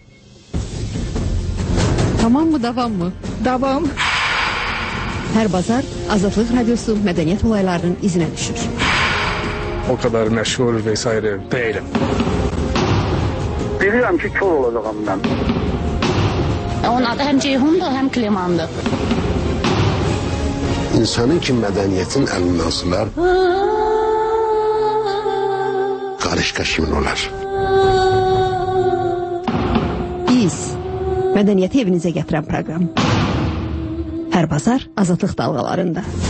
Tamam mı, davam mı? Davam. Hər bazar Azadlıq Radiosu mədəniyyət olaylarının izinə düşür. O kadar məşğul vesaire değilim. Bilirəm ki, kör olacağım mən. Onun adı həm Ceyhundur, həm Klimandır. İnsanın ki, mədəniyyətin əlindən sılar, qarışqa kimin olar? Biz, mədəniyyəti evinizə gətirən proqram. Hər bazar Azadlıq dalğalarında.